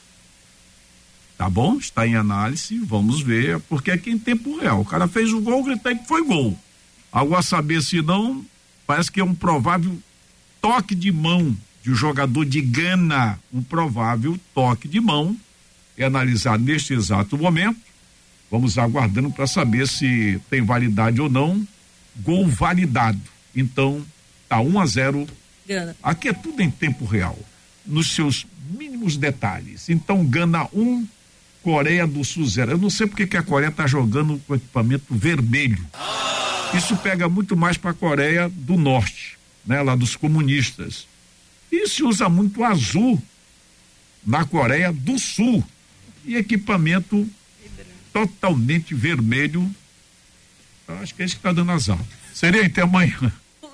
Tá bom? Está em análise, vamos ver, porque aqui em tempo real. O cara fez o gol, gritei que foi gol. Agora saber se não, parece que é um provável toque de mão de um jogador de Gana. Um provável toque de mão. É analisado neste exato momento. Vamos aguardando para saber se tem validade ou não. Gol validado. Então, tá 1-0. Gana. Aqui é tudo em tempo real, nos seus mínimos detalhes. Então, Gana 1, Coreia do Sul 0. Eu não sei porque que a Coreia tá jogando com equipamento vermelho. Isso pega muito mais para a Coreia do Norte, né? Lá dos comunistas. E se usa muito azul na Coreia do Sul. E equipamento totalmente vermelho. Eu acho que é isso que tá dando azar. Seria até amanhã.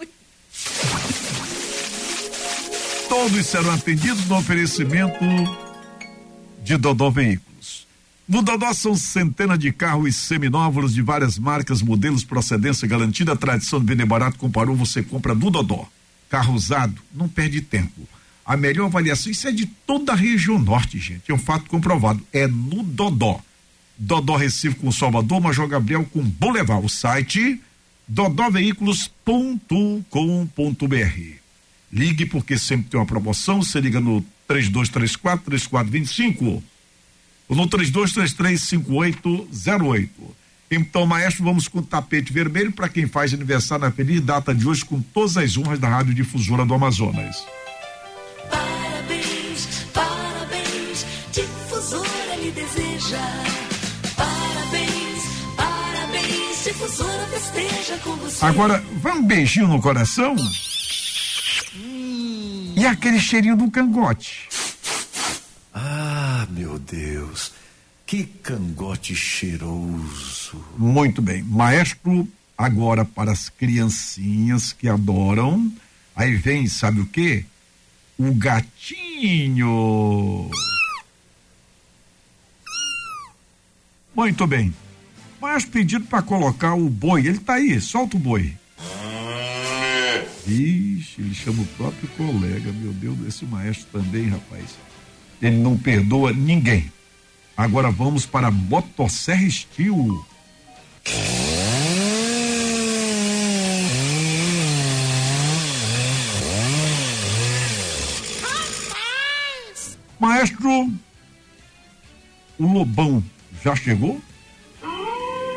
Todos serão atendidos no oferecimento de Dodó Veículos. No Dodó são centenas de carros seminovos de várias marcas, modelos, procedência garantida, tradição de vender barato. Comparou, você compra do Dodó. Carro usado, não perde tempo. A melhor avaliação, isso é de toda a região norte, gente. É um fato comprovado. É no Dodó. Dodó Recife com Salvador, Major Gabriel com Boulevard. O site dodóveículos.com.br. Ligue porque sempre tem uma promoção. Você liga no 3234-3425 ou no 3233-5808. Então, maestro, vamos com o tapete vermelho para quem faz aniversário na feliz data de hoje, com todas as honras da Rádio Difusora do Amazonas. Parabéns, parabéns, Difusora lhe deseja. Parabéns, parabéns, Difusora festeja com você. Agora, vai um beijinho no coração. E aquele cheirinho do cangote. Ah, meu Deus, que cangote cheiroso. Muito bem, maestro, agora para as criancinhas que adoram, aí vem, sabe o quê? O gatinho. Muito bem, maestro pedido para colocar o boi, ele tá aí, solta o boi. Ixi, ele chama o próprio colega, meu Deus, esse maestro também, rapaz. Ele não perdoa ninguém. Agora vamos para a Motosserra Steel. Maestro, o Lobão já chegou?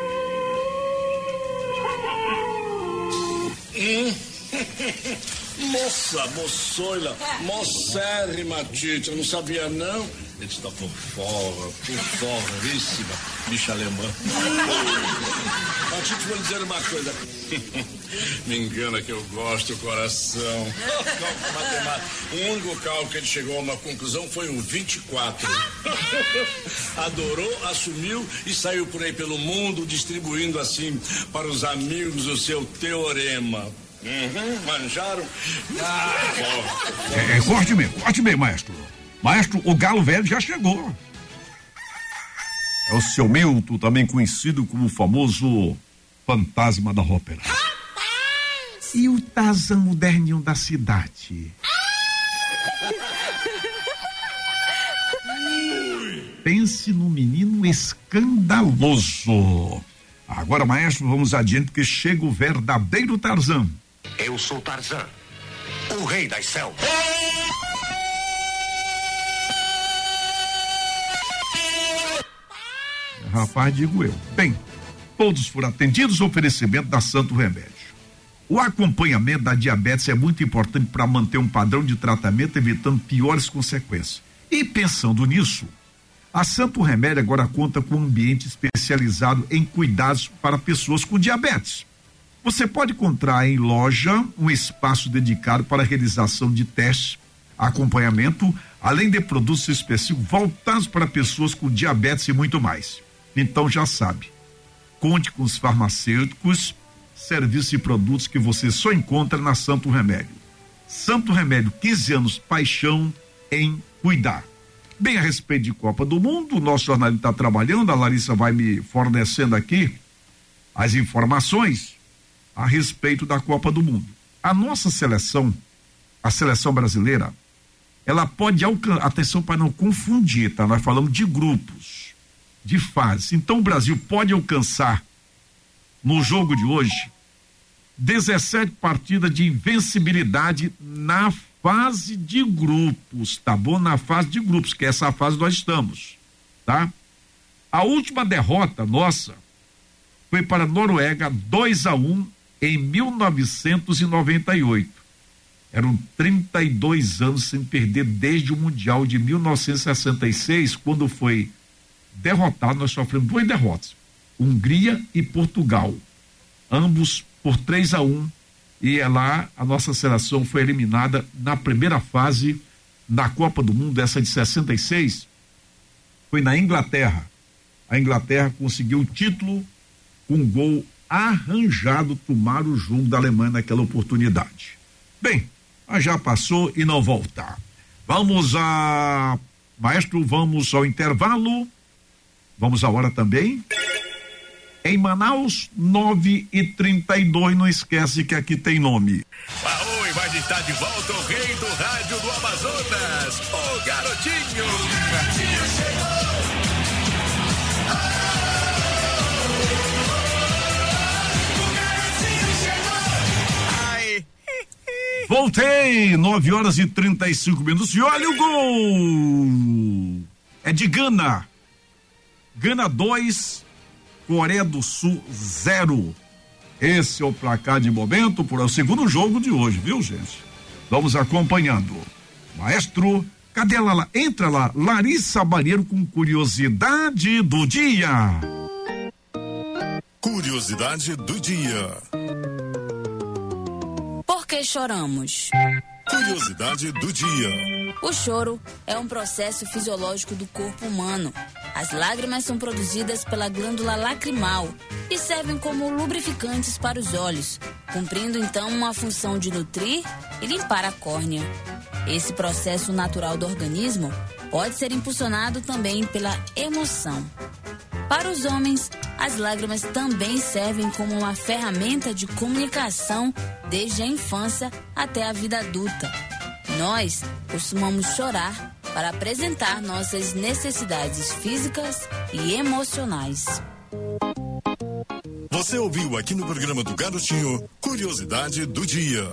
Moça, moçoila, mocérrima, Tite, eu não sabia não. Ele está por foríssima, bicha alemã. Mas, Tite, vou lhe dizer uma coisa. Me engana que eu gosto do coração. Cálculo matemático. O único cálculo que ele chegou a uma conclusão foi um 24. Adorou, assumiu e saiu por aí pelo mundo distribuindo assim para os amigos o seu teorema. Manjaram? Corte bem, maestro. Maestro, o galo velho já chegou. É o seu Milton, também conhecido como o famoso fantasma da ópera. E o Tarzan moderninho da cidade? Pense no menino escandaloso. Agora, maestro, vamos adiante, porque chega o verdadeiro Tarzan. Eu sou Tarzan, o rei das selvas. Rapaz, digo eu. Bem, todos foram atendidos, oferecimento da Santo Remédio. O acompanhamento da diabetes é muito importante para manter um padrão de tratamento, evitando piores consequências. E pensando nisso, a Santo Remédio agora conta com um ambiente especializado em cuidados para pessoas com diabetes. Você pode encontrar em loja um espaço dedicado para a realização de testes, acompanhamento, além de produtos específicos voltados para pessoas com diabetes e muito mais. Então já sabe, conte com os farmacêuticos, serviços e produtos que você só encontra na Santo Remédio. Santo Remédio, 15 anos, paixão em cuidar. Bem, a respeito de Copa do Mundo, o nosso jornalista está trabalhando, a Larissa vai me fornecendo aqui as informações a respeito da Copa do Mundo. A nossa seleção, a seleção brasileira, ela pode alcançar, atenção para não confundir, tá? Nós falamos de grupos, de fases. Então o Brasil pode alcançar, no jogo de hoje, 17 partidas de invencibilidade na fase de grupos, tá bom? Na fase de grupos, que é essa fase nós estamos, tá? A última derrota nossa foi para a Noruega, 2-1 em 1998. Eram 32 anos sem perder desde o Mundial de 1966, quando foi derrotado. Nós sofremos 2 derrotas, Hungria e Portugal, ambos por 3-1, e lá a nossa seleção foi eliminada na primeira fase da Copa do Mundo, essa de 66, foi na Inglaterra. A Inglaterra conseguiu o título com um gol arranjado, tomar o jogo da Alemanha naquela oportunidade. Bem, mas já passou e não voltar. Maestro, vamos ao intervalo. Vamos à hora também. Em Manaus, 9h32. Não esquece que aqui tem nome. Oi, vai estar de volta o rei do rádio do Amazonas, o Garotinho. O Garotinho chegou. Voltei, 9h35. E olha o gol! É de Gana. Gana 2, Coreia do Sul 0. Esse é o placar de momento para o segundo jogo de hoje, viu, gente? Vamos acompanhando. Maestro, cadê ela? Entra lá, Larissa Barreiro com curiosidade do dia. Curiosidade do dia. Por que choramos? Curiosidade do dia. O choro é um processo fisiológico do corpo humano. As lágrimas são produzidas pela glândula lacrimal e servem como lubrificantes para os olhos, cumprindo então uma função de nutrir e limpar a córnea. Esse processo natural do organismo pode ser impulsionado também pela emoção. Para os homens, as lágrimas também servem como uma ferramenta de comunicação desde a infância até a vida adulta. Nós costumamos chorar para apresentar nossas necessidades físicas e emocionais. Você ouviu aqui no programa do Garotinho, Curiosidade do Dia.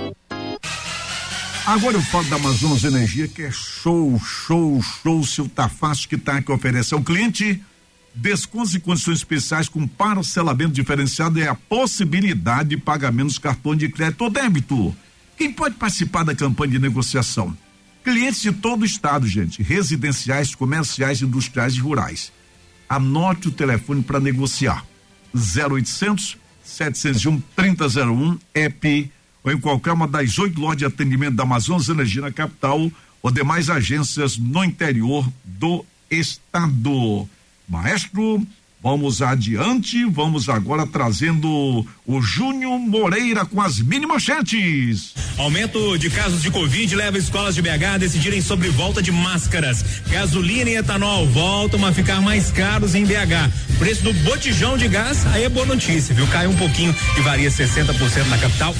Agora eu falo da Amazonas Energia, que é show. Seu Tá Fácil, que tá que oferece ao cliente Descontos e condições especiais com parcelamento diferenciado é a possibilidade de pagamento nos cartões de crédito ou débito. Quem pode participar da campanha de negociação? Clientes de todo o estado, gente, residenciais, comerciais, industriais e rurais. Anote o telefone para negociar. 0800 701 3001, EP, ou em qualquer uma das 8 lojas de atendimento da Amazonas Energia na capital ou demais agências no interior do estado. Maestro, vamos adiante, vamos agora trazendo o Júnior Moreira com as mini manchetes. Aumento de casos de Covid leva escolas de BH a decidirem sobre volta de máscaras. Gasolina e etanol voltam a ficar mais caros em BH. Preço do botijão de gás, aí é boa notícia, viu? Cai um pouquinho e varia 60% na capital.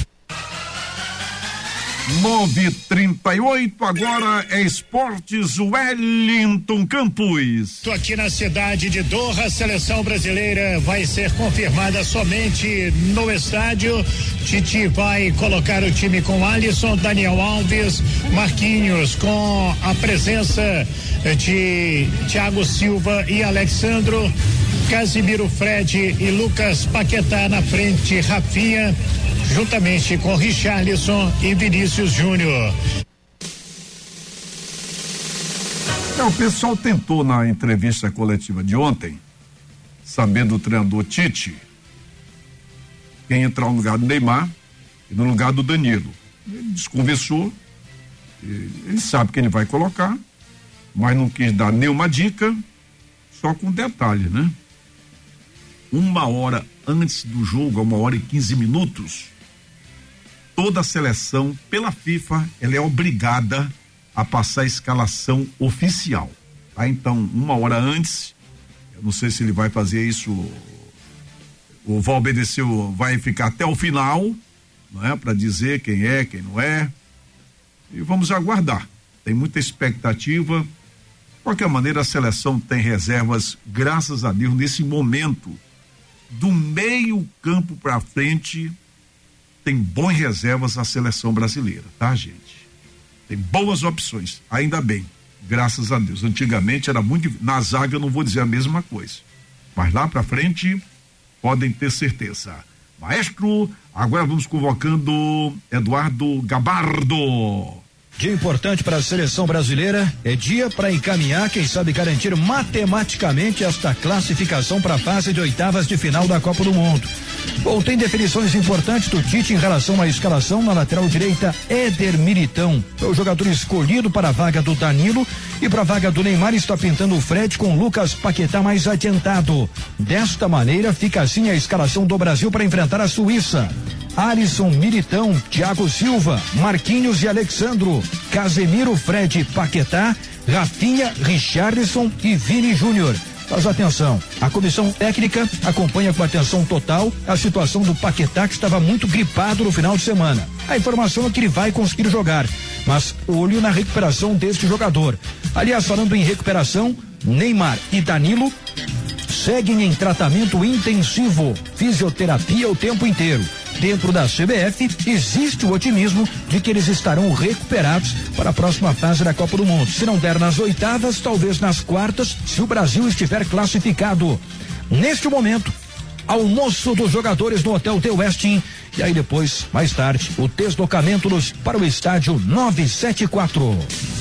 9:38, agora é Esportes Wellington Campos. Tô aqui na cidade de Doha, a seleção brasileira vai ser confirmada somente no estádio. Tite vai colocar o time com Alisson, Daniel Alves, Marquinhos, com a presença de Thiago Silva e Alexandro, Casimiro, Fred e Lucas Paquetá na frente, Rafinha, juntamente com Richarlison e Vinícius Júnior. O pessoal tentou na entrevista coletiva de ontem, sabendo do treinador Tite, quem entrar no lugar do Neymar e no lugar do Danilo. Ele desconversou, ele sabe que ele vai colocar, mas não quis dar nenhuma dica, só com detalhe, né? 1 hora antes do jogo, 1h15, toda a seleção, pela FIFA, ela é obrigada a passar a escalação oficial. Tá? Então, 1 hora antes, eu não sei se ele vai fazer isso, ou vai obedecer, vai ficar até o final, não é? Para dizer quem é, quem não é. E vamos aguardar. Tem muita expectativa. De qualquer maneira, a seleção tem reservas, graças a Deus, nesse momento. Do meio campo para frente, tem boas reservas a seleção brasileira, tá, gente? Tem boas opções, ainda bem, graças a Deus. Antigamente era muito, na zaga eu não vou dizer a mesma coisa, mas lá para frente podem ter certeza. Maestro, agora vamos convocando Eduardo Gabardo. Dia importante para a seleção brasileira, é dia para encaminhar, quem sabe garantir matematicamente esta classificação para a fase de oitavas de final da Copa do Mundo. Bom, tem definições importantes do Tite em relação à escalação. Na lateral direita, Éder Militão é o jogador escolhido para a vaga do Danilo, e para a vaga do Neymar está pintando o Fred com Lucas Paquetá mais adiantado. Desta maneira, fica assim a escalação do Brasil para enfrentar a Suíça: Alisson, Militão, Thiago Silva, Marquinhos e Alexandro, Casemiro, Fred, Paquetá, Rafinha, Richarlison e Vini Júnior. Mas atenção, a comissão técnica acompanha com atenção total a situação do Paquetá, que estava muito gripado no final de semana. A informação é que ele vai conseguir jogar, mas olho na recuperação deste jogador. Aliás, falando em recuperação, Neymar e Danilo seguem em tratamento intensivo, fisioterapia o tempo inteiro. Dentro da CBF, existe o otimismo de que eles estarão recuperados para a próxima fase da Copa do Mundo. Se não der nas oitavas, talvez nas quartas, se o Brasil estiver classificado. Neste momento, almoço dos jogadores no Hotel The Westin, e aí depois, mais tarde, o deslocamento para o estádio 974.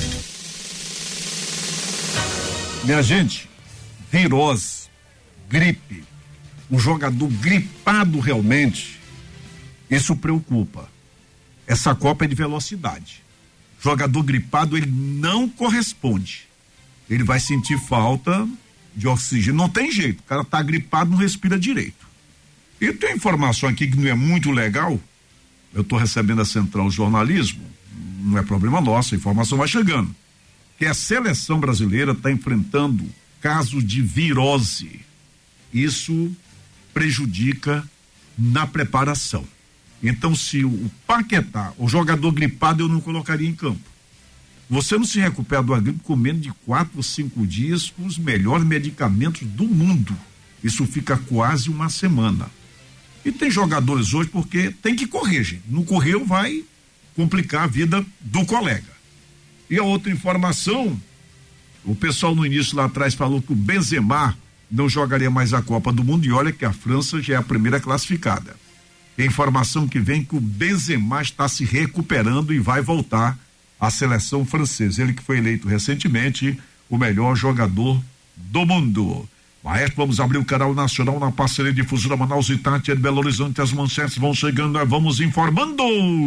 Minha gente, virose, gripe, um jogador gripado realmente, isso preocupa. Essa Copa é de velocidade. Jogador gripado, ele não corresponde. Ele vai sentir falta de oxigênio. Não tem jeito. O cara tá gripado, não respira direito. E tem informação aqui que não é muito legal. Eu tô recebendo a Central Jornalismo. Não é problema nosso, a informação vai chegando. Que a seleção brasileira está enfrentando casos de virose. Isso prejudica na preparação. Então, se o Paquetá, o jogador gripado, eu não colocaria em campo. Você não se recupera do gripe com menos de 4 ou 5 dias com os melhores medicamentos do mundo. Isso fica quase uma semana. E tem jogadores hoje porque tem que correr, gente. Não correu, vai complicar a vida do colega. E a outra informação, o pessoal no início lá atrás falou que o Benzema não jogaria mais a Copa do Mundo, e olha que a França já é a primeira classificada. A informação que vem que o Benzema está se recuperando e vai voltar à seleção francesa. Ele que foi eleito recentemente o melhor jogador do mundo. Maestro, vamos abrir o canal nacional na parceria Difusora Manaus e Tati de Belo Horizonte. As manchetes vão chegando, nós vamos informando.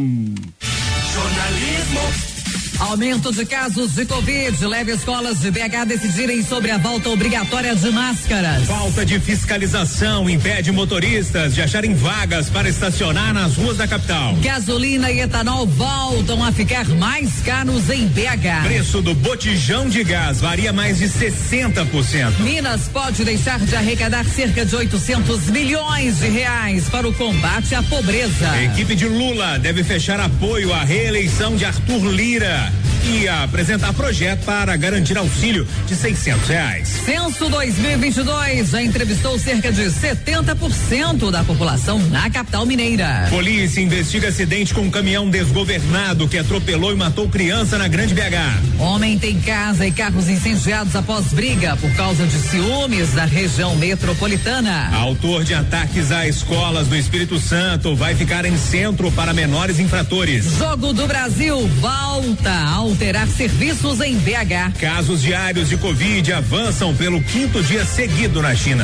Jornalismo. Aumento de casos de Covid leva escolas de BH a decidirem sobre a volta obrigatória de máscaras. Falta de fiscalização impede motoristas de acharem vagas para estacionar nas ruas da capital. Gasolina e etanol voltam a ficar mais caros em BH. Preço do botijão de gás varia mais de 60%. Minas pode deixar de arrecadar cerca de 800 milhões de reais para o combate à pobreza. A equipe de Lula deve fechar apoio à reeleição de Arthur Lira e apresentar projeto para garantir auxílio de R$600. Censo 2022 já entrevistou cerca de 70% da população na capital mineira. Polícia investiga acidente com um caminhão desgovernado que atropelou e matou criança na Grande BH. Homem tem casa e carros incendiados após briga por causa de ciúmes da região metropolitana. Autor de ataques a escolas do Espírito Santo vai ficar em centro para menores infratores. Jogo do Brasil volta a alterar serviços em BH. Casos diários de Covid avançam pelo 5º dia seguido na China.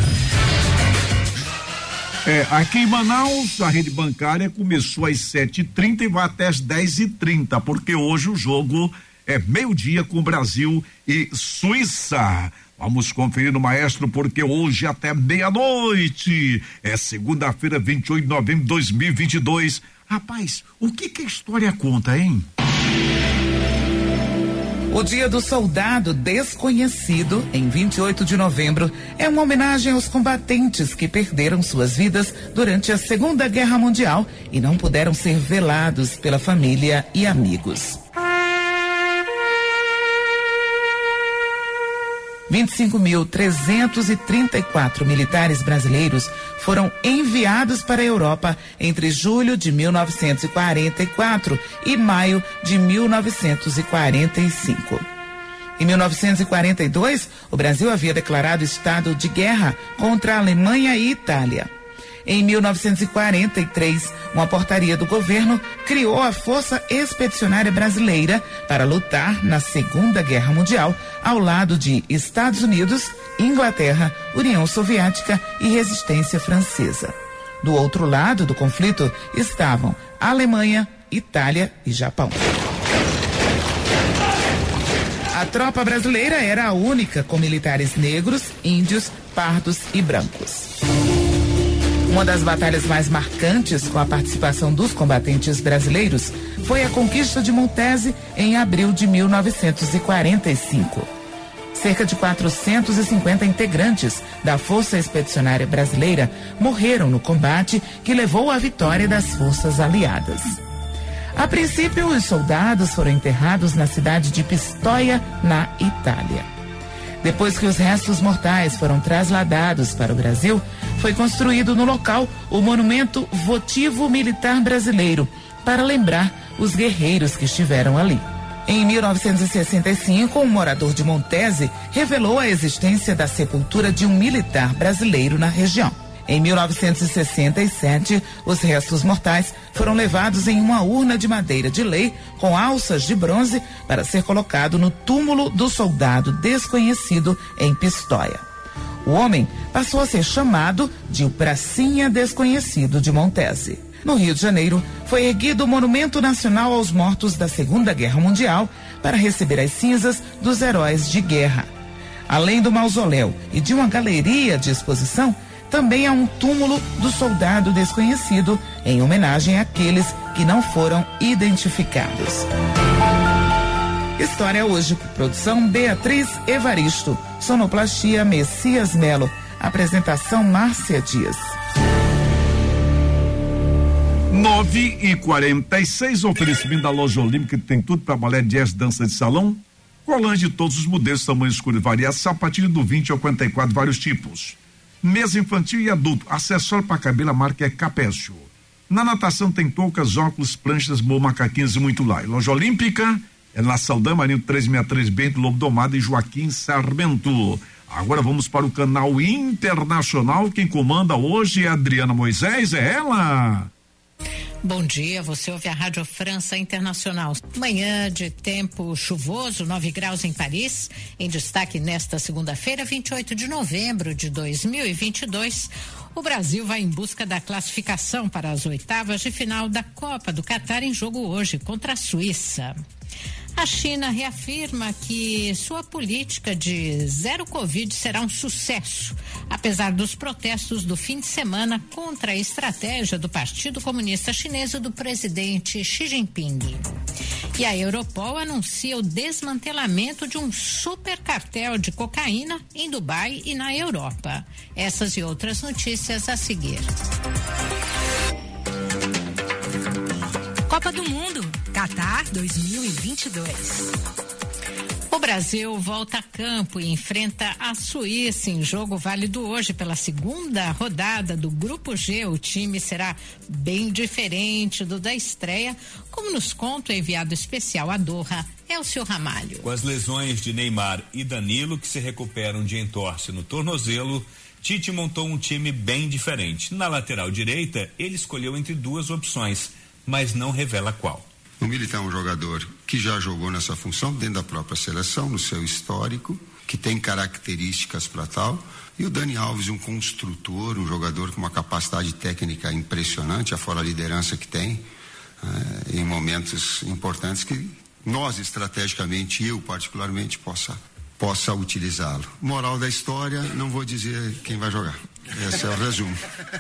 Aqui em Manaus, a rede bancária começou às 7h30 e vai até às 10h30, porque hoje o jogo é meio-dia com Brasil e Suíça. Vamos conferir no Maestro, porque hoje até meia-noite, é segunda-feira, 28 de novembro de 2022. Rapaz, o que a história conta, hein? O Dia do Soldado Desconhecido, em 28 de novembro, é uma homenagem aos combatentes que perderam suas vidas durante a Segunda Guerra Mundial e não puderam ser velados pela família e amigos. 25.334 militares brasileiros foram enviados para a Europa entre julho de 1944 e maio de 1945. Em 1942, o Brasil havia declarado estado de guerra contra a Alemanha e Itália. Em 1943, uma portaria do governo criou a Força Expedicionária Brasileira para lutar na Segunda Guerra Mundial ao lado de Estados Unidos, Inglaterra, União Soviética e Resistência Francesa. Do outro lado do conflito estavam Alemanha, Itália e Japão. A tropa brasileira era a única com militares negros, índios, pardos e brancos. Uma das batalhas mais marcantes com a participação dos combatentes brasileiros foi a conquista de Montese em abril de 1945. Cerca de 450 integrantes da Força Expedicionária Brasileira morreram no combate que levou à vitória das forças aliadas. A princípio, os soldados foram enterrados na cidade de Pistoia, na Itália. Depois que os restos mortais foram trasladados para o Brasil, foi construído no local o monumento votivo militar brasileiro, para lembrar os guerreiros que estiveram ali. Em 1965, um morador de Montese revelou a existência da sepultura de um militar brasileiro na região. Em 1967, os restos mortais foram levados em uma urna de madeira de lei com alças de bronze para ser colocado no túmulo do soldado desconhecido em Pistoia. O homem passou a ser chamado de o Pracinha Desconhecido de Montese. No Rio de Janeiro, foi erguido o Monumento Nacional aos Mortos da Segunda Guerra Mundial para receber as cinzas dos heróis de guerra. Além do mausoléu e de uma galeria de exposição, também há um túmulo do soldado desconhecido, em homenagem àqueles que não foram identificados. História hoje, produção Beatriz Evaristo, sonoplastia Messias Melo, apresentação Márcia Dias. 9h46, oferecimento da Loja Olímpica, que tem tudo para balé, jazz, dança de salão, colãs de todos os modelos, tamanhos, escuros e variados, sapatilha do 20 ao 44, vários tipos. Mesa infantil e adulto, acessório para cabelo, a marca é Capécio. Na natação tem toucas, óculos, pranchas, macaquinhos e muito lá. Loja Olímpica é na Saldanha, Marinho 363, Bento, Lobo Domado e Joaquim Sarmento. Agora vamos para o canal internacional. Quem comanda hoje é a Adriana Moisés, é ela. Bom dia, você ouve a Rádio França Internacional. Manhã de tempo chuvoso, 9 graus em Paris. Em destaque nesta segunda-feira, 28 de novembro de 2022. O Brasil vai em busca da classificação para as oitavas de final da Copa do Catar em jogo hoje contra a Suíça. A China reafirma que sua política de zero Covid será um sucesso, apesar dos protestos do fim de semana contra a estratégia do Partido Comunista Chinês e do presidente Xi Jinping. E a Europol anuncia o desmantelamento de um supercartel de cocaína em Dubai e na Europa. Essas e outras notícias a seguir. Copa do Mundo, Catar 2022. O Brasil volta a campo e enfrenta a Suíça em jogo válido hoje pela segunda rodada do Grupo G. O time será bem diferente do da estreia, como nos conta o enviado especial a Doha, Elcio Ramalho. Com as lesões de Neymar e Danilo, que se recuperam de entorse no tornozelo, Tite montou um time bem diferente. Na lateral direita, ele escolheu entre duas opções, mas não revela qual. O Militão é um jogador que já jogou nessa função dentro da própria seleção, no seu histórico, que tem características para tal. E o Dani Alves, um construtor, um jogador com uma capacidade técnica impressionante, afora a liderança que tem, em momentos importantes que nós, estrategicamente, eu particularmente, possa utilizá-lo. Moral da história, não vou dizer quem vai jogar. Esse é o resumo.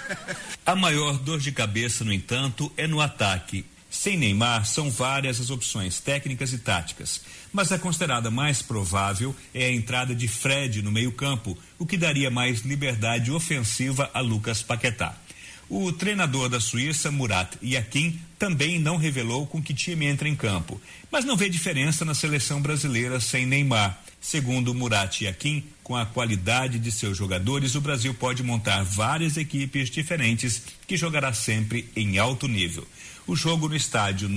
A maior dor de cabeça, no entanto, é no ataque. Sem Neymar, são várias as opções técnicas e táticas, mas a considerada mais provável é a entrada de Fred no meio-campo, o que daria mais liberdade ofensiva a Lucas Paquetá. O treinador da Suíça, Murat Yakin, também não revelou com que time entra em campo, mas não vê diferença na seleção brasileira sem Neymar. Segundo Murat Yakin, com a qualidade de seus jogadores, o Brasil pode montar várias equipes diferentes que jogará sempre em alto nível. O jogo no estádio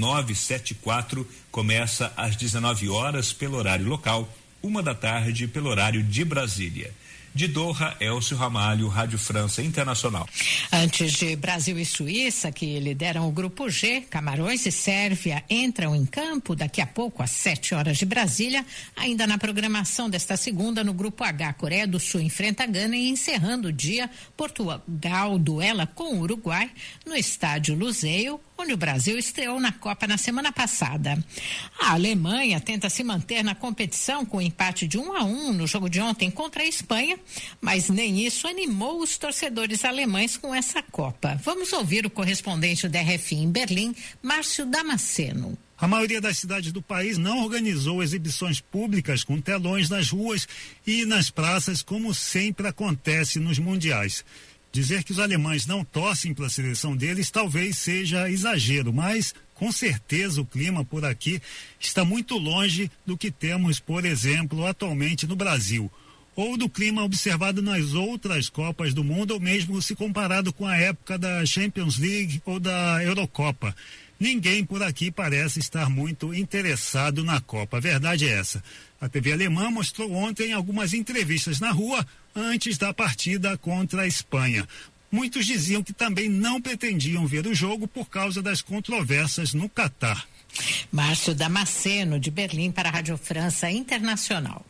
974 começa às 19 horas pelo horário local, 13h pelo horário de Brasília. De Doha, Elcio Ramalho, Rádio França Internacional. Antes de Brasil e Suíça, que lideram o Grupo G, Camarões e Sérvia entram em campo daqui a pouco, às 7 horas de Brasília. Ainda na programação desta segunda, no Grupo H, Coreia do Sul enfrenta a Gana e encerrando o dia, Portugal duela com o Uruguai no estádio Luzeiro, onde o Brasil estreou na Copa na semana passada. A Alemanha tenta se manter na competição com o empate de 1-1 no jogo de ontem contra a Espanha, mas nem isso animou os torcedores alemães com essa Copa. Vamos ouvir o correspondente da RFI em Berlim, Márcio Damasceno. A maioria das cidades do país não organizou exibições públicas com telões nas ruas e nas praças, como sempre acontece nos mundiais. Dizer que os alemães não torcem pela seleção deles talvez seja exagero, mas com certeza o clima por aqui está muito longe do que temos, por exemplo, atualmente no Brasil, ou do clima observado nas outras Copas do Mundo, ou mesmo se comparado com a época da Champions League ou da Eurocopa. Ninguém por aqui parece estar muito interessado na Copa. A verdade é essa. A TV alemã mostrou ontem algumas entrevistas na rua antes da partida contra a Espanha. Muitos diziam que também não pretendiam ver o jogo por causa das controvérsias no Catar. Márcio Damasceno, de Berlim, para a Rádio França Internacional.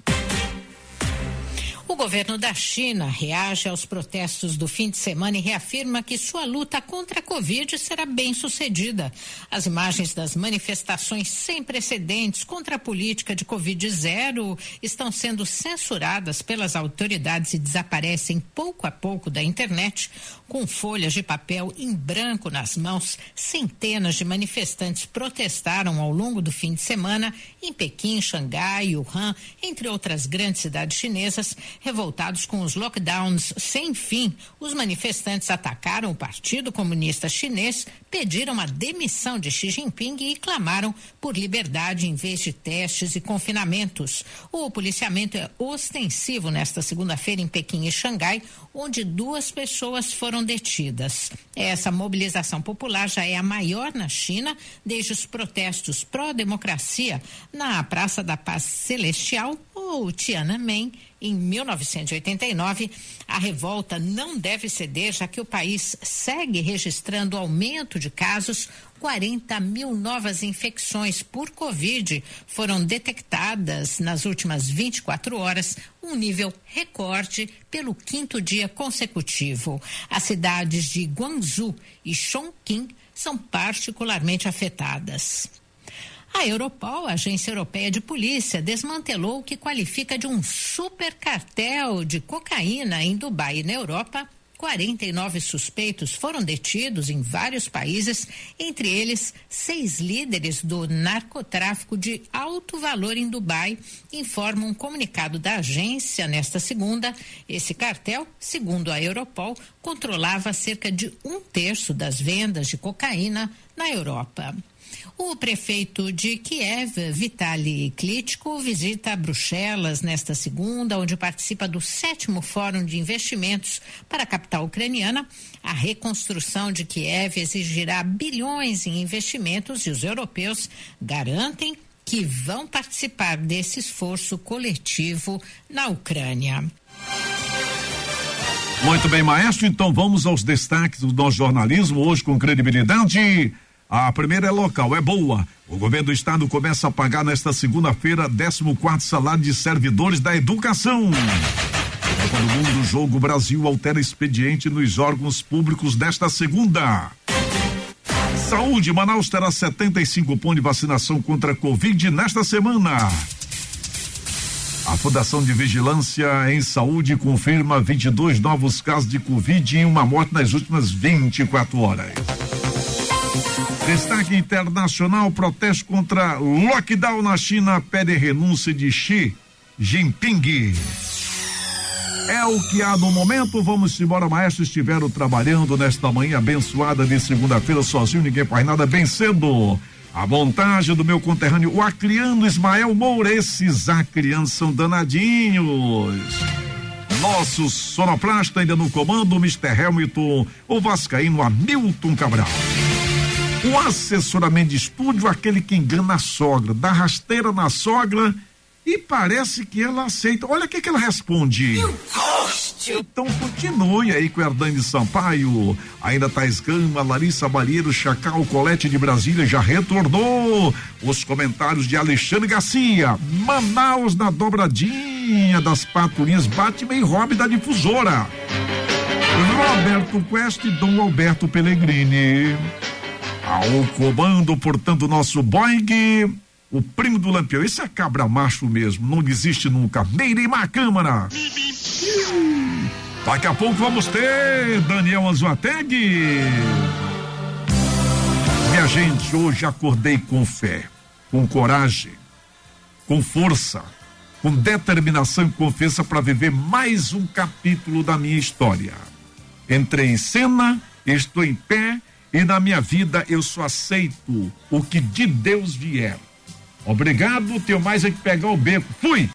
O governo da China reage aos protestos do fim de semana e reafirma que sua luta contra a Covid será bem sucedida. As imagens das manifestações sem precedentes contra a política de Covid zero estão sendo censuradas pelas autoridades e desaparecem pouco a pouco da internet. Com folhas de papel em branco nas mãos, centenas de manifestantes protestaram ao longo do fim de semana em Pequim, Xangai, Wuhan, entre outras grandes cidades chinesas. Revoltados com os lockdowns sem fim, os manifestantes atacaram o Partido Comunista Chinês, pediram a demissão de Xi Jinping e clamaram por liberdade em vez de testes e confinamentos. O policiamento é ostensivo nesta segunda-feira em Pequim e Xangai, onde 2 pessoas foram detidas. Essa mobilização popular já é a maior na China desde os protestos pró-democracia na Praça da Paz Celestial, ou Tiananmen, em 1989, a revolta não deve ceder, já que o país segue registrando aumento de casos. 40 mil novas infecções por Covid foram detectadas nas últimas 24 horas, um nível recorde pelo 5º dia consecutivo. As cidades de Guangzhou e Chongqing são particularmente afetadas. A Europol, a Agência Europeia de Polícia, desmantelou o que qualifica de um supercartel de cocaína em Dubai e na Europa. 49 suspeitos foram detidos em vários países, entre eles 6 líderes do narcotráfico de alto valor em Dubai, informa um comunicado da agência nesta segunda. Esse cartel, segundo a Europol, controlava cerca de 1/3 das vendas de cocaína na Europa. O prefeito de Kiev, Vitaly Klitschko, visita Bruxelas nesta segunda, onde participa do 7º Fórum de Investimentos para a capital ucraniana. A reconstrução de Kiev exigirá bilhões em investimentos e os europeus garantem que vão participar desse esforço coletivo na Ucrânia. Muito bem, maestro, então vamos aos destaques do nosso jornalismo, hoje com credibilidade. A primeira é local, é boa. O governo do estado começa a pagar nesta segunda-feira 14º salário de servidores da educação. Copa do Mundo, jogo Brasil altera expediente nos órgãos públicos desta segunda. Saúde, Manaus terá 75 pontos de vacinação contra a Covid nesta semana. A Fundação de Vigilância em Saúde confirma 22 novos casos de Covid e uma morte nas últimas 24 horas. Destaque internacional: protesto contra lockdown na China pede renúncia de Xi Jinping. É o que há no momento. Vamos embora, maestro. Estiveram trabalhando nesta manhã abençoada de segunda-feira sozinho, ninguém faz nada, bem cedo. A montagem do meu conterrâneo, o acriano Ismael Moura. Esses acrianos são danadinhos. Nosso sonoplasta ainda no comando, o Mr. Hamilton, o vascaíno Hamilton Cabral. O assessoramento de estúdio, aquele que engana a sogra, dá rasteira na sogra e parece que ela aceita. Olha o que ela responde. Então continue aí com Hernani Sampaio, ainda Thaís Gama, Larissa Balheiro, Chacal Colete de Brasília já retornou. Os comentários de Alexandre Garcia. Manaus na dobradinha das patrulhinhas Batman e Robin da Difusora. Roberto Quest e Dom Alberto Pellegrini. Ao comando, portanto, nosso Boing, o primo do Lampião. Esse é cabra macho mesmo, não desiste nunca. Meirima Câmara. Daqui a pouco vamos ter Daniel Anzuategui. Minha gente, hoje acordei com fé, com coragem, com força, com determinação e confiança para viver mais um capítulo da minha história. Entrei em cena, estou em pé, e na minha vida eu só aceito o que de Deus vier. Obrigado, tenho mais é que pegar o beco. Fui!